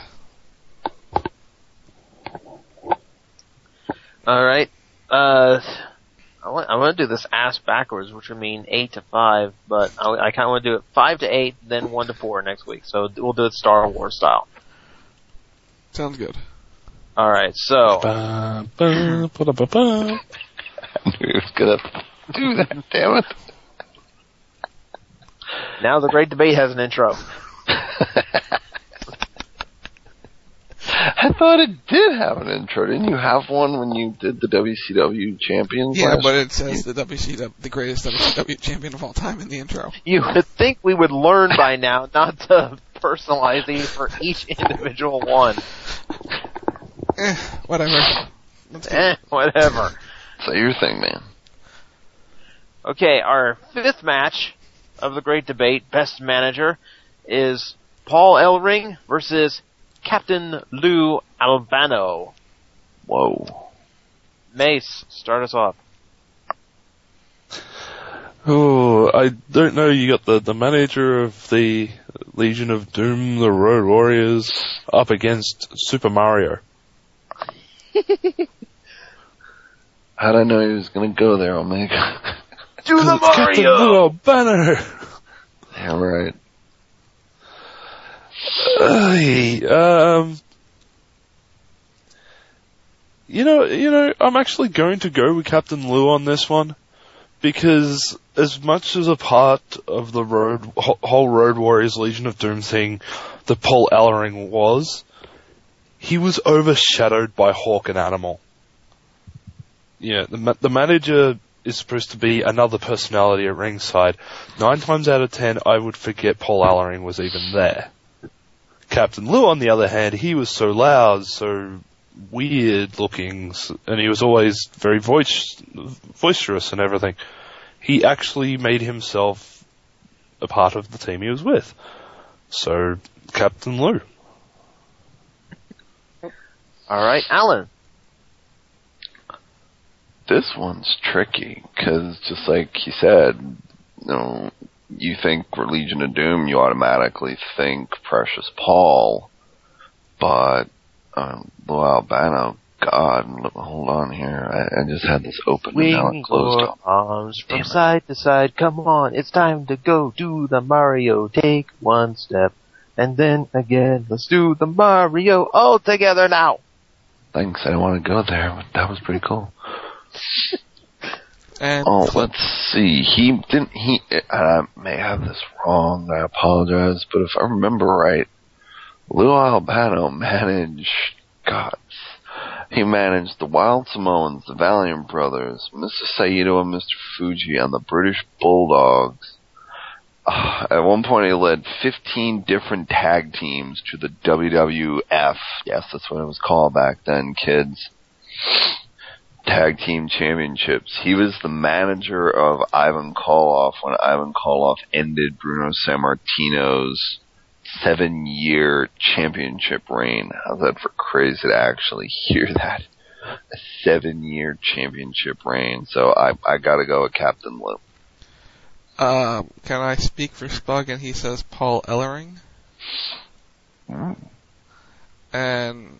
H: All right. Uh, I want, I want to do this ass backwards, which would mean eight to five, but I, I kind of want to do it five to eight, then one to four next week. So we'll do it Star Wars style.
J: Sounds good.
H: All right. So.
I: I knew he was gonna do that. Damn it.
H: Now the great debate has an intro.
I: I thought it did have an intro. Didn't you have one when you did the W C W Champions?
J: Yeah,
I: last
J: but it says the W C W, the greatest W C W champion of all time in the intro.
H: You would think we would learn by now not to personalize these for each individual one.
J: Eh, whatever.
H: Eh, whatever.
I: Say your thing, man.
H: Okay, our fifth match of the great debate, best manager, is Paul Ellering versus Captain Lou Albano.
I: Whoa.
H: Mace, start us off.
G: Oh, I don't know. You got the, the manager of the Legion of Doom, the Road Warriors, up against Super Mario.
I: How'd I know he was gonna go there, Omega?
H: Do the
G: it's Captain Lou
H: Mario!
G: Albano!
I: Yeah, right.
G: Uh, um, you know, you know, I'm actually going to go with Captain Lou on this one, because as much as a part of the road, whole Road Warriors Legion of Doom thing that Paul Ellering was, he was overshadowed by Hawk and Animal. Yeah, the the manager is supposed to be another personality at ringside. Nine times out of ten, I would forget Paul Ellering was even there. Captain Lou, on the other hand, he was so loud, so weird looking, and he was always very voice, boisterous and everything. He actually made himself a part of the team he was with. So, Captain Lou.
H: Alright, Alan.
I: This one's tricky, because just like he said, you know, you think for Legion of Doom, you automatically think Precious Paul, but um, Lou Albano, God, hold on here, I, I just had this open and now it closed
H: your
I: up.
H: arms from
I: Damn
H: side to side, come on, it's time to go do the Mario, take one step, and then again, let's do the Mario all together now.
I: Thanks, I didn't want to go there, but that was pretty cool.
J: And
I: oh, let's see. He didn't. He. I may have this wrong. I apologize. But if I remember right, Lou Albano managed. God, he managed the Wild Samoans, the Valiant Brothers, Mister Saito and Mister Fuji, and the British Bulldogs. Uh, at one point, he led fifteen different tag teams to the W W F. Yes, that's what it was called back then, kids. Tag Team Championships. He was the manager of Ivan Koloff when Ivan Koloff ended Bruno Sammartino's seven-year championship reign. How's that for crazy to actually hear that? A seven-year championship reign. So I I gotta go with Captain Lou.
J: Uh, can I speak for Spug? And he says Paul Ellering.
I: Mm.
J: And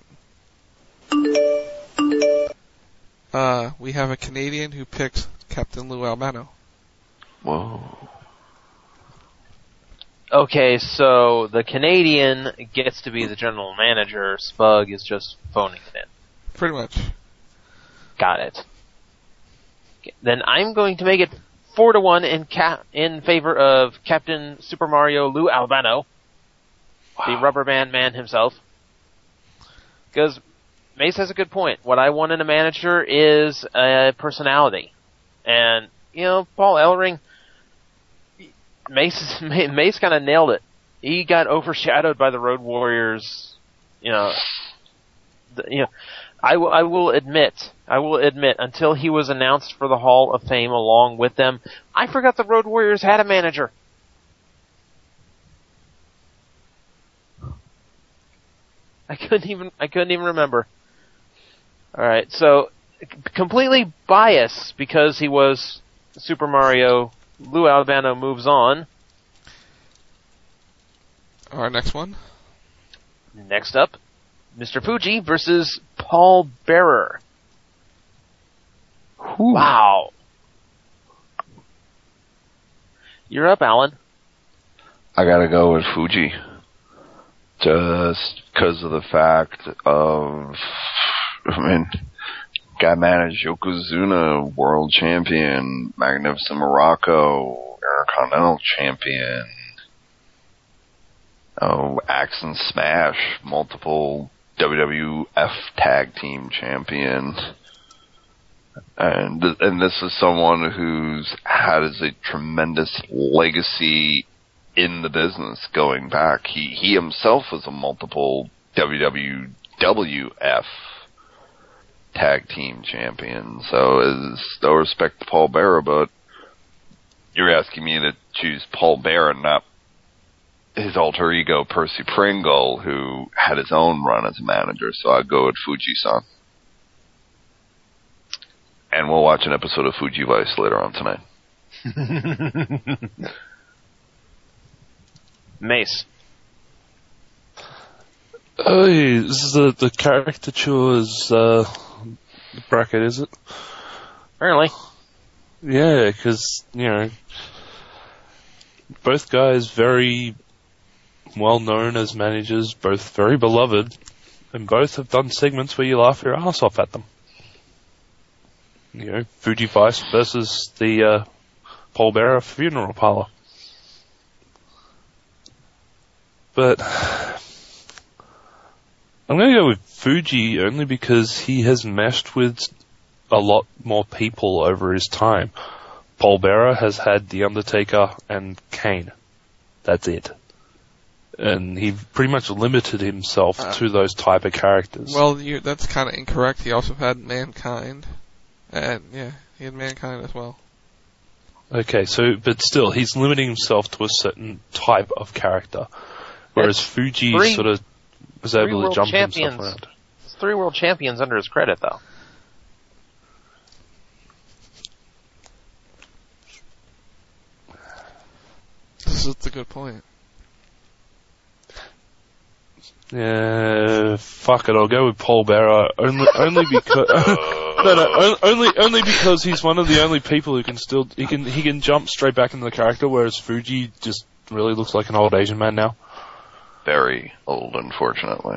J: uh, we have a Canadian who picks Captain Lou Albano.
I: Whoa.
H: Okay, so the Canadian gets to be the general manager. Spug is just phoning it in.
J: Pretty much.
H: Got it. Okay, then I'm going to make it four to one in cap in favor of Captain Super Mario Lou Albano, wow. the Rubber Band Man himself. Because Mace has a good point. What I want in a manager is a personality, and you know, Paul Ellering, Mace Mace kind of nailed it. He got overshadowed by the Road Warriors. You know, the, you know. I will, I will admit, I will admit, until he was announced for the Hall of Fame along with them, I forgot the Road Warriors had a manager. I couldn't even, I couldn't even remember. Alright, so, completely biased because he was Super Mario, Lou Albano moves on.
J: Our next one.
H: Next up, Mister Fuji versus Paul Bearer. Ooh. Wow. You're up, Alan.
I: I gotta go with Fuji. Just because of the fact of, I mean, guy managed Yokozuna, world champion, Magnificent Morocco, Intercontinental champion, oh, Axe and Smash, multiple W W F tag team champion. And and this is someone who's had a tremendous legacy in the business going back. He he himself was a multiple W W F tag team champion. So is no respect to Paul Bearer, but you're asking me to choose Paul Bearer, not his alter ego Percy Pringle, who had his own run as a manager. So I'd go with Fuji-san. And we'll watch an episode of Fuji Vice later on tonight.
H: Mace.
G: Oh, this is the, the caricatures uh, bracket, is it?
H: Apparently.
G: Yeah, because, you know, both guys very well known as managers, both very beloved, and both have done segments where you laugh your ass off at them. You know, Fuji Vice versus the uh, Paul Bearer funeral parlor. But I'm going to go with Fuji only because he has meshed with a lot more people over his time. Paul Bearer has had The Undertaker and Kane. That's it. And he pretty much limited himself uh, to those type of characters.
J: Well, you, that's kind of incorrect. He also had Mankind. And, yeah, he had Mankind as well.
G: Okay, so, but still, he's limiting himself to a certain type of character. Whereas it's Fuji three, sort of was able to jump champions. himself around.
H: It's three world champions under his credit, though.
J: This is a good point.
G: Yeah, fuck it. I'll go with Paul Bearer only, only because no, no, only only because he's one of the only people who can still he can he can jump straight back into the character, whereas Fuji just really looks like an old Asian man now.
I: Very old, unfortunately.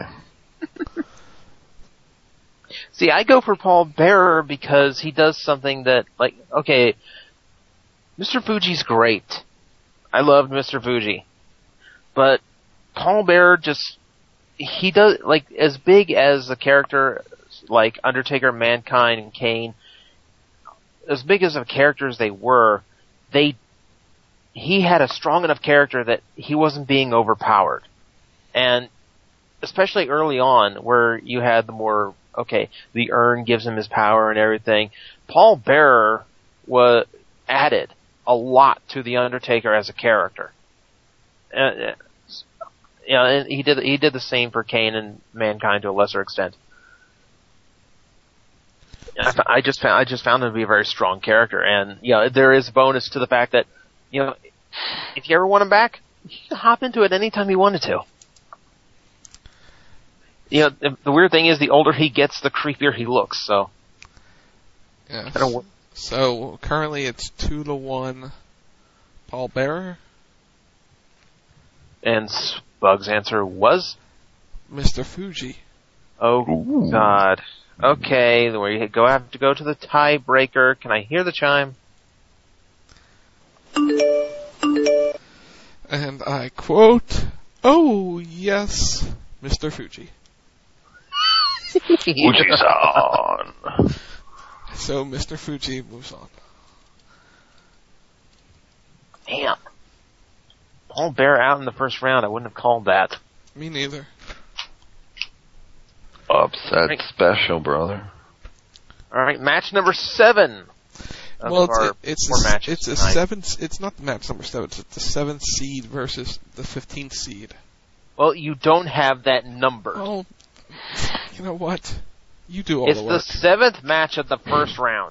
H: See, I go for Paul Bearer because he does something that, like, okay, Mister Fuji's great. I loved Mister Fuji. But Paul Bearer just, he does, like, as big as a character like Undertaker, Mankind, and Kane, as big as of characters they were, they, he had a strong enough character that he wasn't being overpowered. And especially early on, where you had the more okay, the urn gives him his power and everything. Paul Bearer was added a lot to the Undertaker as a character. Uh, you know, and he did he did the same for Kane and Mankind to a lesser extent. I, I just found I just found him to be a very strong character, and you know, there is a bonus to the fact that, you know, if you ever want him back, you can hop into it anytime you wanted to. You know, the, the weird thing is, the older he gets, the creepier he looks. So,
J: yes.
H: I don't.
J: So currently it's two to one, Paul Bearer.
H: And Bug's answer was
J: Mister Fuji.
H: Oh
I: Ooh.
H: God. Okay, we go have to go to the tiebreaker. Can I hear the chime?
J: And I quote, "Oh yes, Mister Fuji."
I: Fuji-san.
J: So Mister Fuji moves on.
H: Damn. Paul Bearer out in the first round. I wouldn't have called that.
J: Me neither.
I: Upset right. Special, brother.
H: All right, match number seven.
J: Well, it's, it's, a, it's a
H: tonight.
J: seventh. It's not match number seven. It's the seventh seed versus the fifteenth seed.
H: Well, you don't have that number.
J: Well, you know what? You do all
H: it's
J: the work.
H: It's the seventh match of the first round.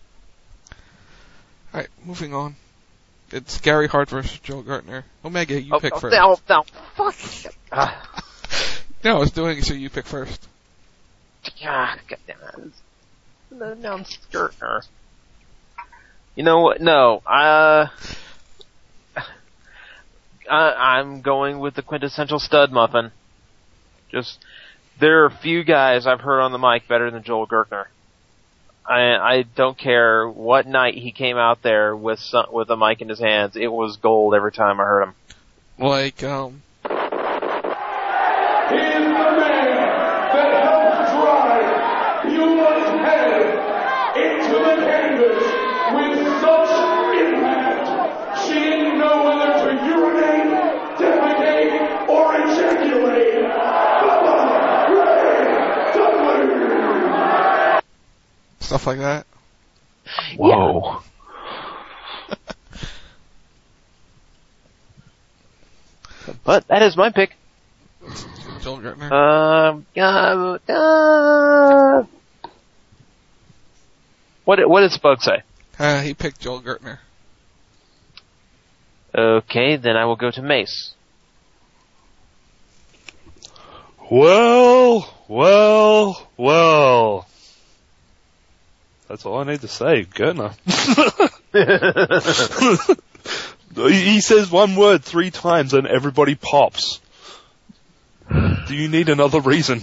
J: All right, moving on. It's Gary Hart versus Joe Gertner. Omega, you
H: oh,
J: pick
H: oh,
J: first.
H: No, no, fuck. Uh.
J: No, I was doing it so you pick first.
H: God, God damn it. No, I'm Gertner. You know what? No, uh, I, I'm going with the quintessential stud muffin. Just, there are a few guys I've heard on the mic better than Joel Gertner. I, I don't care what night he came out there with some, with a mic in his hands. It was gold every time I heard him.
J: Like, um...
R: He's the man that helped drive Beulah's head into the canvas with such impact. She didn't know whether to urinate, defecate, or ejaculate. Bubba Ray Dudley!
J: Stuff like that.
I: Whoa.
H: But that is my pick.
J: Joel Gertner.
H: Um, uh, uh, what what did Spug say?
J: Uh, he picked Joel Gertner.
H: Okay, then I will go to Mace.
G: Well, well, well. That's all I need to say, Gertner. He says one word three times and everybody pops. Do you need another reason?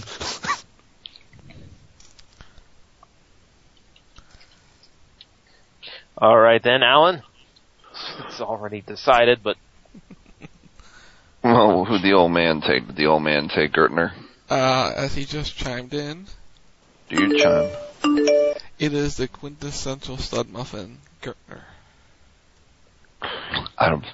H: All right then, Alan. It's already decided, but...
I: Well, who'd the old man take? Did the old man take Gertner?
J: Uh, as he just chimed in.
I: Do you chime?
J: It is the quintessential stud muffin, Gertner.
I: I don't...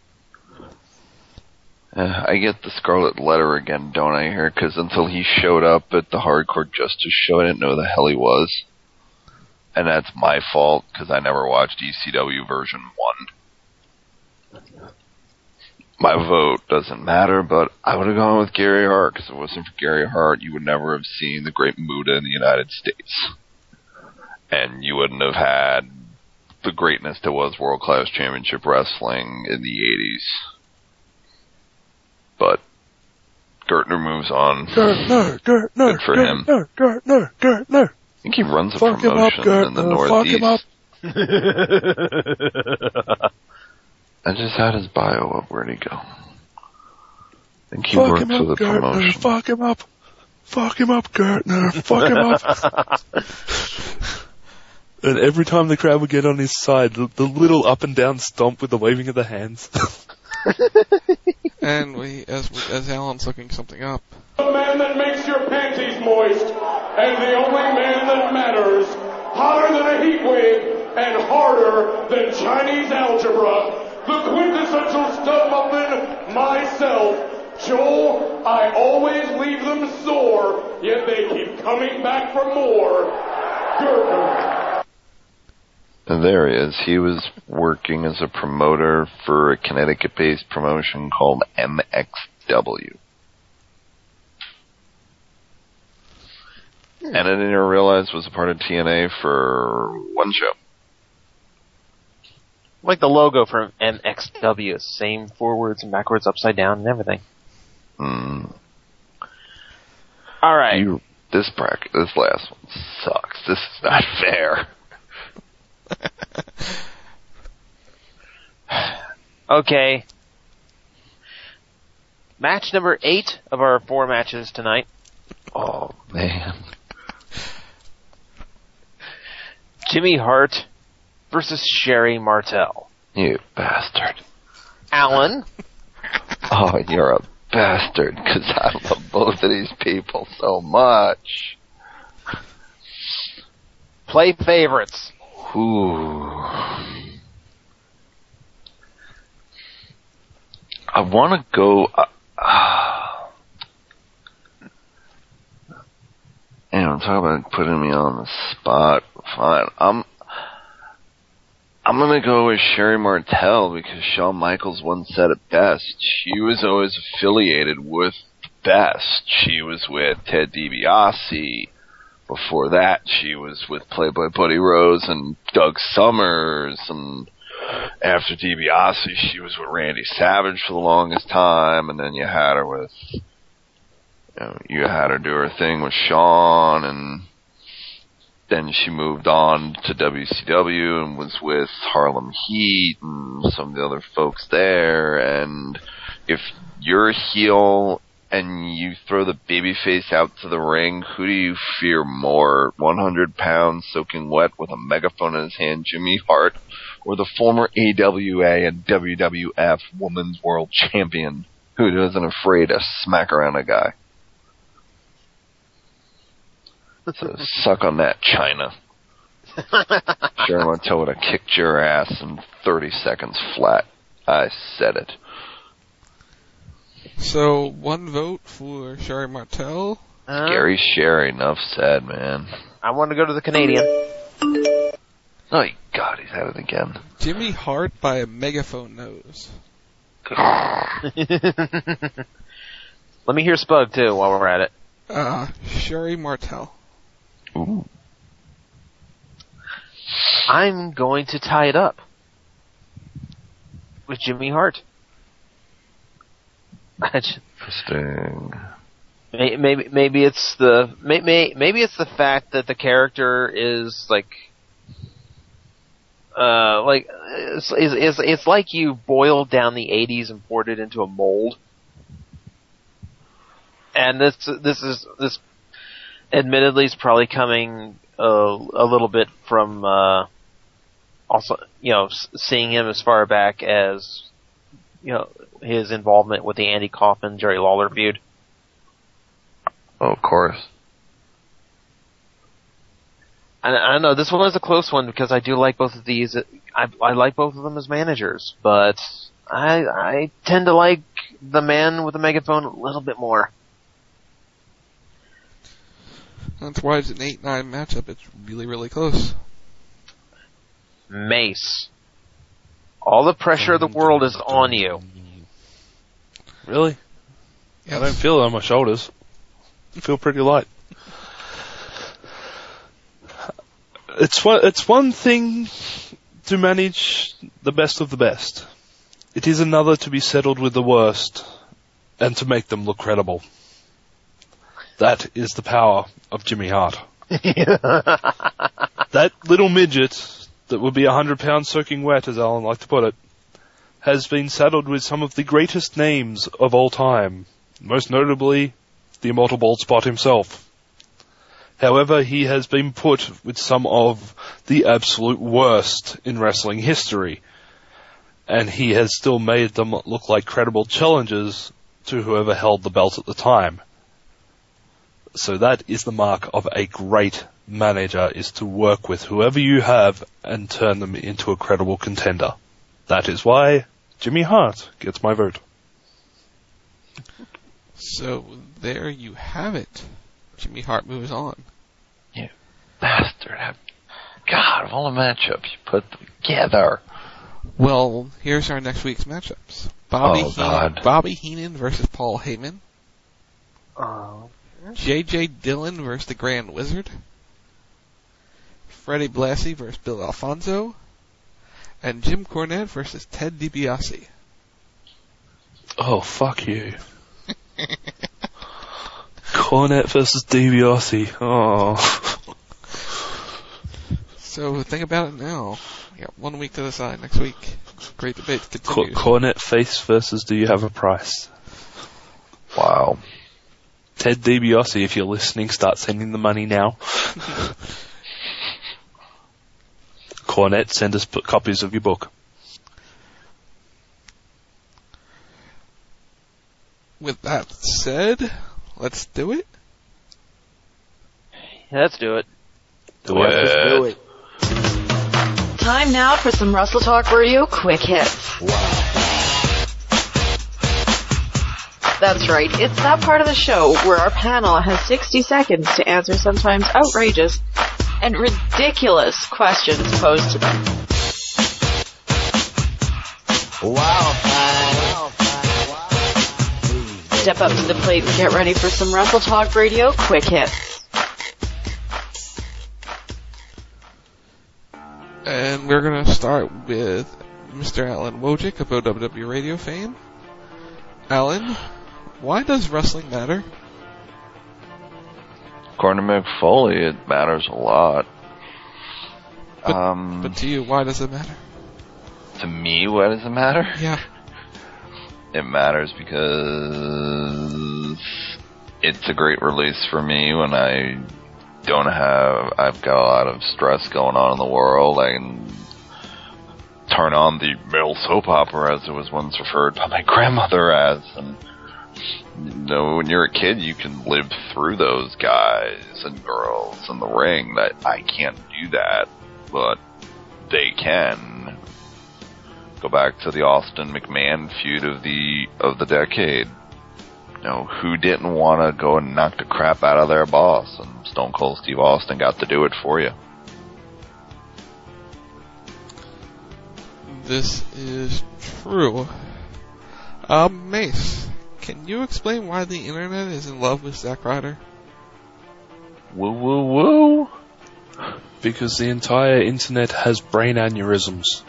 I: Uh, I get the Scarlet Letter again, don't I, here? Because until he showed up at the Hardcore Justice show, I didn't know who the hell he was. And that's my fault, because I never watched E C W version one. My vote doesn't matter, but I would have gone with Gary Hart, because if it wasn't for Gary Hart, you would never have seen the Great Muta in the United States. And you wouldn't have had the greatness that was World Class Championship Wrestling in the eighties. But Gertner moves on.
G: Gertner, Gertner,
I: Good for
G: Gertner,
I: him.
G: Gertner, Gertner.
I: I think he runs a
G: Fuck
I: promotion
G: him up,
I: in the
G: Gertner. Fuck him
I: Northeast.
G: up.
I: I just had his bio up. Where'd he go? I think he
G: Fuck
I: works
G: him up,
I: with a
G: Gertner.
I: promotion.
G: Fuck him up. Fuck him up, Gertner. Fuck him up. And every time the crowd would get on his side, the, the little up and down stomp with the waving of the hands.
J: And we, as as Alan's looking something up.
R: The man that makes your panties moist, and the only man that matters, hotter than a heat wave, and harder than Chinese algebra, the quintessential stud muffin, myself, Joel. I always leave them sore yet they keep coming back for more. Good.
I: And there he is. He was working as a promoter for a Connecticut-based promotion called M X W. And I didn't even realize was a part of T N A for one show.
H: Like the logo for M X W, same forwards and backwards, upside down, and everything.
I: Mm.
H: All right.
I: You, this bracket, this last one sucks. This is not fair.
H: Okay. Match number eight of our four matches tonight.
I: Oh, man.
H: Jimmy Hart versus Sherry Martel.
I: You bastard.
H: Alan.
I: Oh, you're a bastard, because I love both of these people so much.
H: Play favorites.
I: Ooh. I want to go... Uh, uh, and I'm talking about putting me on the spot. Fine. I'm... I'm gonna go with Sherry Martel because Shawn Michaels once said it best. She was always affiliated with the best. She was with Ted DiBiase. Before that, she was with Playboy Buddy Rose and Doug Summers. And after DiBiase, she was with Randy Savage for the longest time. And then you had her with, you know, you had her do her thing with Shawn, and then she moved on to W C W and was with Harlem Heat and some of the other folks there. And if you're a heel and you throw the babyface out to the ring, who do you fear more? one hundred pounds soaking wet with a megaphone in his hand, Jimmy Hart, or the former A W A and W W F Women's World Champion who isn't afraid to smack around a guy? So suck on that, China. Sherry Martel would have kicked your ass in thirty seconds flat. I said it.
J: So, one vote for Sherry Martel.
H: Uh,
I: Scary Sherry, enough said, man.
H: I want to go to the Canadian.
I: Oh, God, he's at it again.
J: Jimmy Hart by a megaphone nose.
H: Let me hear Spug, too, while we're at it.
J: Uh, Sherry Martel.
I: Ooh.
H: I'm going to tie it up with Jimmy Hart.
I: Interesting.
H: Maybe maybe it's the maybe maybe it's the fact that the character is like uh like it's it's it's like you boiled down the eighties and poured it into a mold. And this this is this admittedly is probably coming a, a little bit from uh also, you know, seeing him as far back as, you know, his involvement with the Andy Kaufman, Jerry Lawler feud.
I: Oh, of course.
H: I, I don't know, this one was a close one because I do like both of these. I, I like both of them as managers, but I, I tend to like the man with the megaphone a little bit more.
J: That's why it's an eight nine matchup. It's really, really close.
H: Mace. All the pressure of the world is on you.
G: Really?
J: Yes.
G: I don't feel it on my shoulders. I feel pretty light. It's one, it's one thing to manage the best of the best. It is another to be settled with the worst and to make them look credible. That is the power of Jimmy Hart. That little midget that would be a hundred pounds soaking wet, as Alan liked to put it, has been saddled with some of the greatest names of all time, most notably the immortal Bald Spot himself. However, he has been put with some of the absolute worst in wrestling history, and he has still made them look like credible challengers to whoever held the belt at the time. So that is the mark of a great manager, is to work with whoever you have and turn them into a credible contender. That is why Jimmy Hart gets my vote.
J: So there you have it. Jimmy Hart moves on.
I: You bastard. God, of all the matchups you put together.
J: Well, here's our next week's matchups. Bobby,
I: oh,
J: Heenan,
I: God.
J: Bobby Heenan versus Paul Heyman.
H: Oh.
J: J J Dillon versus the Grand Wizard. Freddie Blassie versus Bill Alfonso. And Jim Cornette versus Ted DiBiase.
G: Oh, fuck you. Cornette versus DiBiase. Oh.
J: So think about it now. We got one week to decide next week. Great debate continues.
G: Cornette face versus Do You Have a Price?
I: Wow.
G: Ted DiBiase, if you're listening, start sending the money now. Cornette, send us p- copies of your book.
J: With that said, let's do it.
H: Yeah, let's do it.
G: Do it.
E: Let's do it.
L: Time now for some Wrestle Talk Radio quick hits.
E: Wow.
L: That's right, it's that part of the show where our panel has sixty seconds to answer sometimes outrageous and ridiculous questions posed to them.
E: Wow.
L: Step up to the plate and get ready for some Wrestle Talk Radio quick hits.
J: And we're going to start with Mister Alan Wojcik of O W W Radio fame. Alan, why does wrestling matter?
I: According to Mick Foley, it matters a lot.
J: But,
I: um,
J: but to you, why does it matter?
I: To me, why does it matter?
J: Yeah.
I: It matters because it's a great release for me when I don't have, I've got a lot of stress going on in the world. I can turn on the male soap opera, as it was once referred by my grandmother as, and you know, when you're a kid, you can live through those guys and girls in the ring. That I can't do that, but they can. Go back to the Austin McMahon feud of the of the decade. You know, who didn't want to go and knock the crap out of their boss? And Stone Cold Steve Austin got to do it for you.
J: This is true. Um, Mace, can you explain why the internet is in love with Zack Ryder?
I: Woo woo woo!
G: Because the entire internet has brain aneurysms.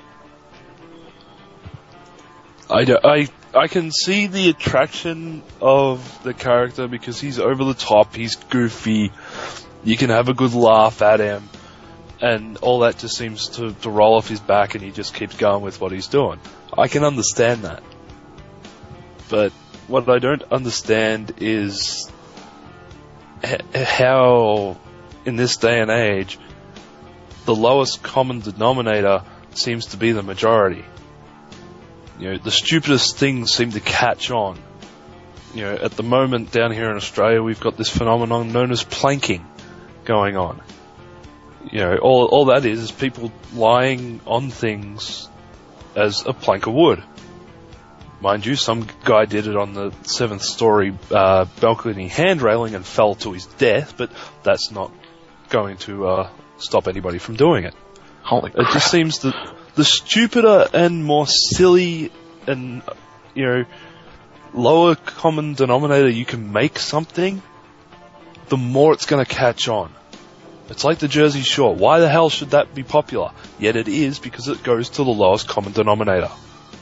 G: I, do, I, I can see the attraction of the character because he's over the top, he's goofy, you can have a good laugh at him, and all that just seems to, to roll off his back and he just keeps going with what he's doing. I can understand that. But what I don't understand is h- how, in this day and age, the lowest common denominator seems to be the majority. You know, the stupidest things seem to catch on. You know, at the moment down here in Australia, we've got this phenomenon known as planking going on. You know, all all that is is people lying on things as a plank of wood. Mind you, some guy did it on the seventh story uh, balcony hand railing and fell to his death, but that's not going to uh, stop anybody from doing it.
I: Holy crap.
G: It just seems that the stupider and more silly and, you know, lower common denominator you can make something, the more it's going to catch on. It's like the Jersey Shore. Why the hell should that be popular? Yet it is, because it goes to the lowest common denominator.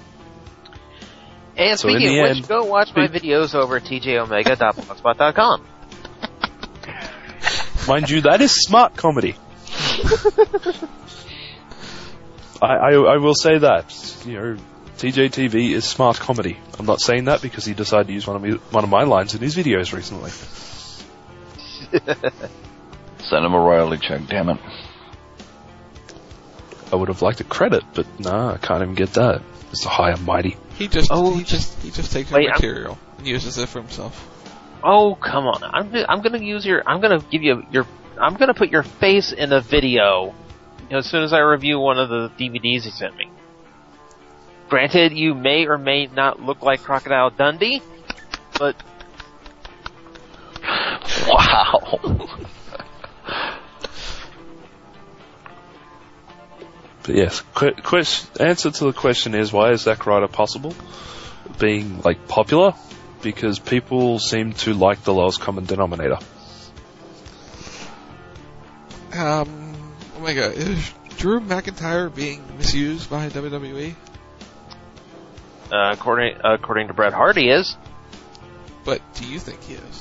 H: And
G: So in
H: speaking
G: the
H: of which,
G: end,
H: go watch my
G: be-
H: videos over at t j omega dot blogspot dot com.
G: Mind you, that is smart comedy. I, I, I will say that. You know, T J T V is smart comedy. I'm not saying that because he decided to use one of, me, one of my lines in his videos recently.
I: Send him a royalty check, damn it.
G: I would have liked a credit, but nah, I can't even get that. It's a high and mighty.
J: He just
H: Oh,
J: he just he just takes
H: wait,
J: your
H: I'm-
J: material and uses it for himself.
H: Oh, come on. I'm I'm going to use your I'm going to give you your I'm going to put your face in a video, you know, as soon as I review one of the D V Ds he sent me. Granted, you may or may not look like Crocodile Dundee, but
I: Wow. Wow.
G: But yes, qu- quest- answer to the question is, why is Zack Ryder possible? Being, like, popular? Because people seem to like the lowest common denominator.
J: Um, Omega, is Drew McIntyre being misused by W W E?
H: Uh, according according to Bret Hart, he is.
J: But do you think he is?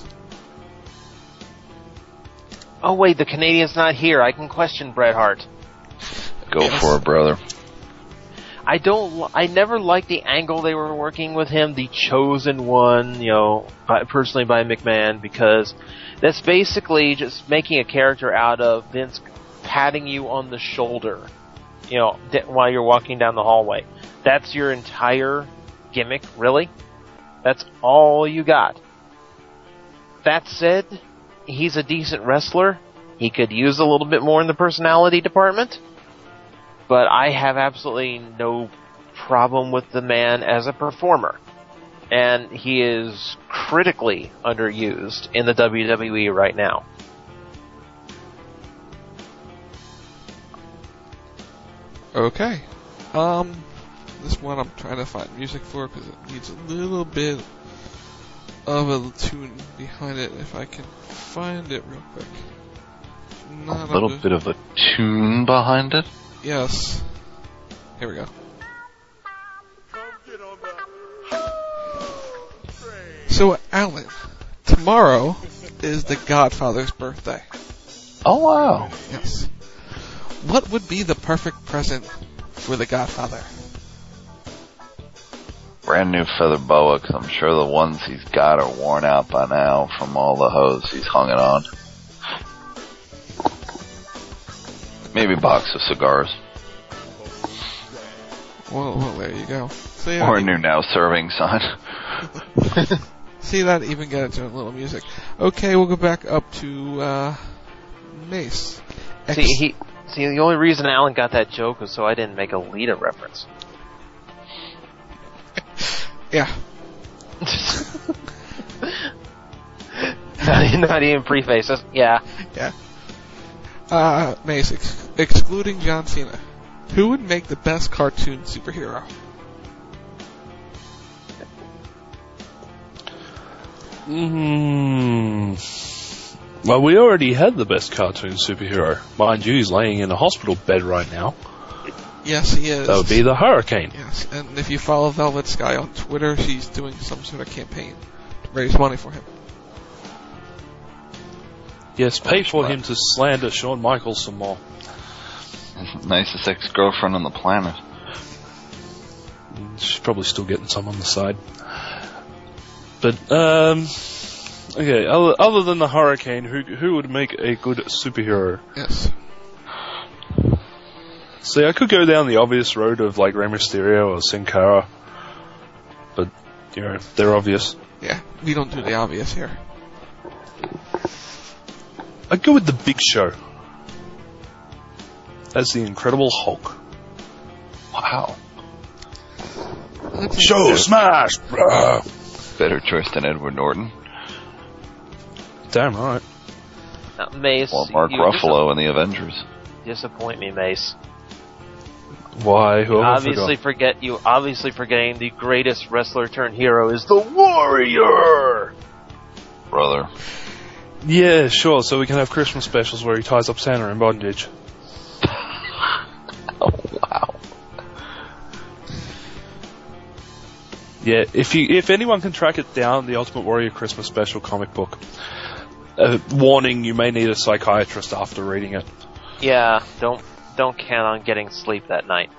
H: Oh wait, the Canadian's not here. I can question Bret Hart.
I: Go
J: Yes.
I: for it, brother.
H: I don't. li- I never liked the angle they were working with him, the chosen one. You know, by, personally by McMahon, because that's basically just making a character out of Vince patting you on the shoulder, you know, d- while you're walking down the hallway. That's your entire gimmick, really? That's all you got. That said, he's a decent wrestler. He could use a little bit more in the personality department. But I have absolutely no problem with the man as a performer. And he is critically underused in the W W E right now.
J: Okay. Um, this one I'm trying to find music for because it needs a little bit of a tune behind it. If I can find it real quick. Not
I: A little
J: good-
I: bit of a tune behind it.
J: Yes. Here we go. So, Alan, tomorrow is the Godfather's birthday.
I: Oh, wow.
J: Yes. What would be the perfect present for the Godfather?
I: Brand new feather boa, because I'm sure the ones he's got are worn out by now from all the hose he's hung it on. Maybe a box of cigars.
J: Well, well there you go. So, yeah,
I: Or a new now serving sign.
J: see that? Even get into a little music. Okay, we'll go back up to uh, Mace. Ex-
H: See, he, see, the only reason Alan got that joke was so I didn't make a Lita reference.
J: Yeah.
H: not, not even preface. Just, yeah.
J: Yeah. Uh, Mace, ex- excluding John Cena, who would make the best cartoon superhero?
G: Hmm. Well, we already had the best cartoon superhero. Mind you, he's laying in a hospital bed right now.
J: Yes, he is.
G: That would be the Hurricane.
J: Yes, and if you follow Velvet Sky on Twitter, she's doing some sort of campaign to raise money for him.
G: Yes, pay for him to slander Shawn Michaels some more.
I: Nicest ex-girlfriend on the planet.
G: She's probably still getting some on the side. But, um... okay, other, other than the Hurricane, who who would make a good superhero?
J: Yes.
G: See, I could go down the obvious road of, like, Rey Mysterio or Sin Cara. But, you know, they're obvious.
J: Yeah, we don't do the obvious here.
G: I'd go with the Big Show. As the Incredible Hulk.
I: Wow.
G: Show smash! Blah.
I: Better choice than Edward Norton.
G: Damn right.
H: Now, Mace,
I: Or Mark
H: you
I: Ruffalo in the Avengers.
H: disappoint me, Mace.
G: Why? Who
H: You obviously forget. You obviously forgetting the greatest wrestler turned hero is the Warrior.
I: Brother.
G: Yeah, sure, so we can have Christmas specials where he ties up Santa in bondage.
I: Oh, wow.
G: Yeah, if you if anyone can track it down, the Ultimate Warrior Christmas Special comic book. Uh, warning, you may need a psychiatrist after reading it.
H: Yeah, don't don't count on getting sleep that night.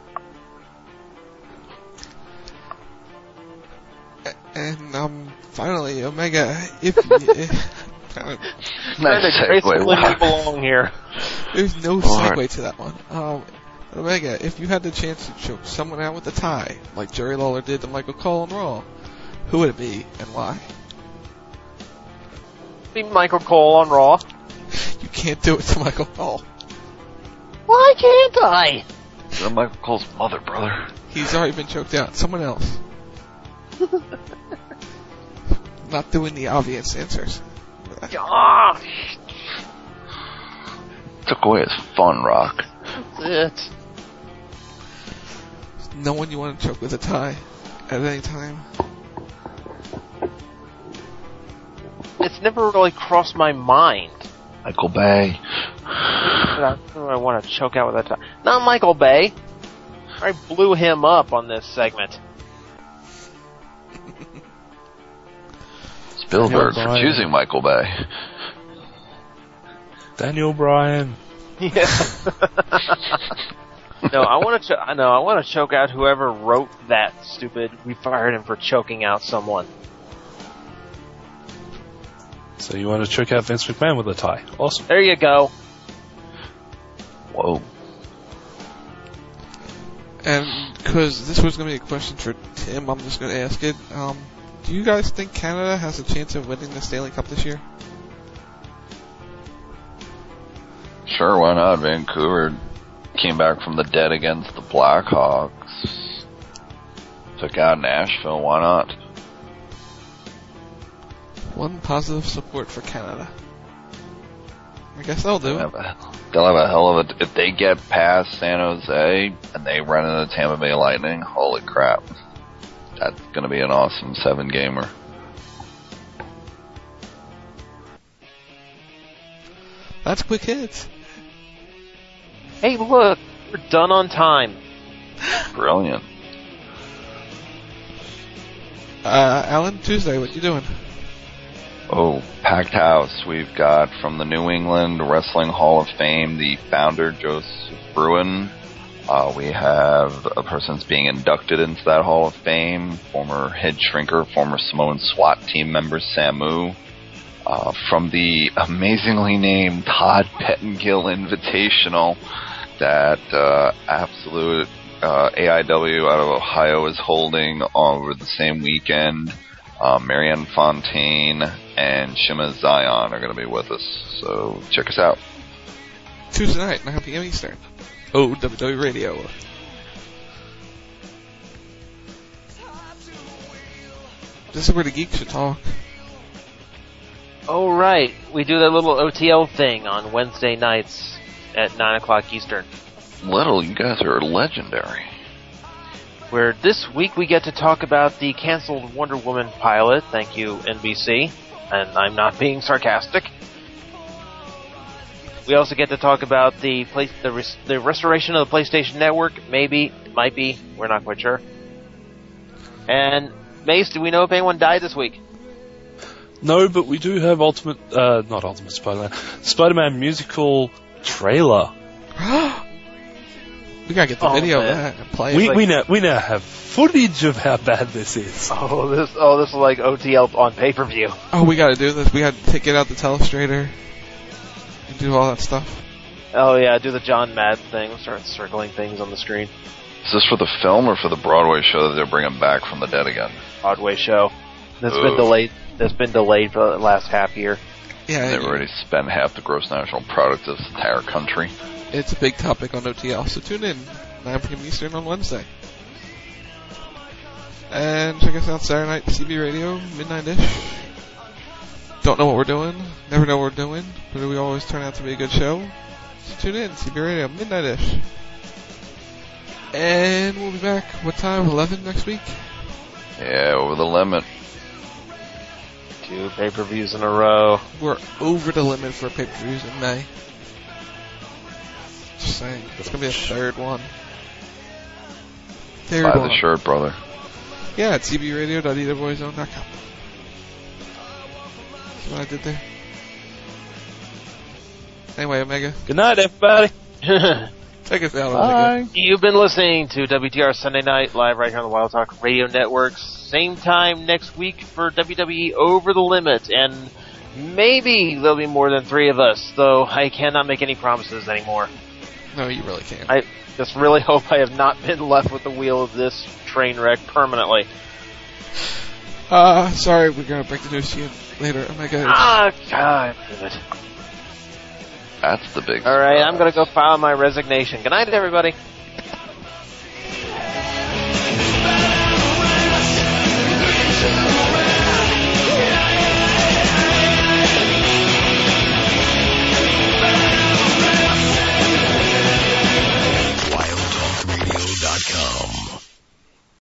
J: And, um, finally, Omega, if you...
I: Nice segue. Wow.
H: belong here.
J: There's no
I: Lord.
J: segue to that one. Um, Omega, if you had the chance to choke someone out with a tie, like Jerry Lawler did to Michael Cole on Raw, who would it be and why?
H: Be Michael Cole on Raw.
J: You can't do it to Michael Cole.
H: Why can't I?
I: You're Michael Cole's mother, brother.
J: He's already been choked out. Someone else. Not doing the obvious answers.
H: Ah,
I: Took away his fun, Rock.
H: that's it.
J: No one you want to choke with a tie at any time.
H: It's never really crossed my mind.
I: Michael Bay.
H: Who do I want to choke out with a tie? Not Michael Bay. I blew him up on this segment.
I: Spielberg for choosing Michael Bay.
G: Daniel Bryan.
H: Yeah. No, I want to. Cho- no, I want to choke out whoever wrote that stupid. We fired him for choking out someone.
G: So you want to choke out Vince McMahon with a tie? Awesome.
H: There you go.
I: Whoa.
J: And because this was going to be a question for Tim, I'm just going to ask it. Um, do you guys think Canada has a chance of winning the Stanley Cup this year?
I: Sure, why not? Vancouver came back from the dead against the Blackhawks. Took out Nashville, why not?
J: One positive support for Canada. I guess they'll do
I: They'll
J: it.
I: have a, they'll have a hell of a... If they get past San Jose and they run into Tampa Bay Lightning, holy crap. That's going to be an awesome seven-gamer.
J: That's quick hits.
H: Hey, look, we're done on time.
I: Brilliant.
J: Uh, Alan, Tuesday, what you doing?
I: Oh, packed house. We've got from the New England Wrestling Hall of Fame, the founder, Joseph Bruin. Uh, we have a person that's being inducted into that Hall of Fame, former head shrinker, former Samoan SWAT team member, Samu. Uh, from the amazingly named Todd Pettengill Invitational that uh, Absolute uh, A I W out of Ohio is holding over the same weekend. Uh, Marianne Fontaine and Shima Zion are going to be with us, so check us out.
J: Tuesday night, nine p.m. Eastern. Oh, W W Radio. This is where the geeks should talk.
H: Oh, right. We do that little O T L thing on Wednesday nights at nine o'clock Eastern.
I: Little, you guys are legendary.
H: Where this week we get to talk about the canceled Wonder Woman pilot. Thank you, N B C. And I'm not being sarcastic. We also get to talk about the place, the, res, the restoration of the PlayStation Network. Maybe, might be, we're not quite sure. And Mace, do we know if anyone died this week?
G: No, but we do have Ultimate, uh, not Ultimate Spider-Man, Spider-Man musical trailer.
J: We gotta get the
H: oh,
J: video
H: man.
J: of that and play
G: We,
J: it. Like,
G: we now we now have footage of how bad this is.
H: Oh, this oh this is like O T L on pay-per-view.
J: oh, we gotta do this. We gotta take it out the telestrator and do all that stuff.
H: Oh yeah, do the John Madden thing. Start circling things on the screen.
I: Is this for the film or for the Broadway show that they're bringing back from the dead again?
H: Broadway show. That's
I: Ooh.
H: been delayed. That's been delayed for the last half year.
J: Yeah,
I: They've already spent half the gross national product of this entire country.
J: it's a big topic on O T L, so tune in, nine p.m. Eastern on Wednesday. And check us out Saturday night, C B Radio, midnight-ish. Don't know what we're doing, never know what we're doing, but we always turn out to be a good show. So tune in, C B Radio, midnight-ish. And we'll be back, what time, eleven next week?
I: Yeah, over the limit.
H: Two pay-per-views in a row.
J: We're over the limit for pay-per-views in May. Just saying, it's gonna be a third one. Third
I: Buy
J: one.
I: the shirt, brother.
J: Yeah, at c b radio dot e w zone dot com. See what I did there? Anyway, Omega.
G: Good night, everybody.
J: Take us out,
G: Bye.
J: Omega.
H: You've been listening to W T R Sunday Night live right here on the Wild Talk Radio Network. Same time next week for W W E Over the Limit, and maybe there'll be more than three of us, though I cannot make any promises anymore.
J: No, you really can't.
H: I just really hope I have not been left with the wheel of this train wreck permanently.
J: Uh, sorry, we're gonna break the news to you later. Omega.
H: Ah, God damn it.
I: That's the big
H: All right,
I: surprise.
H: I'm gonna go file my resignation. Good night, everybody.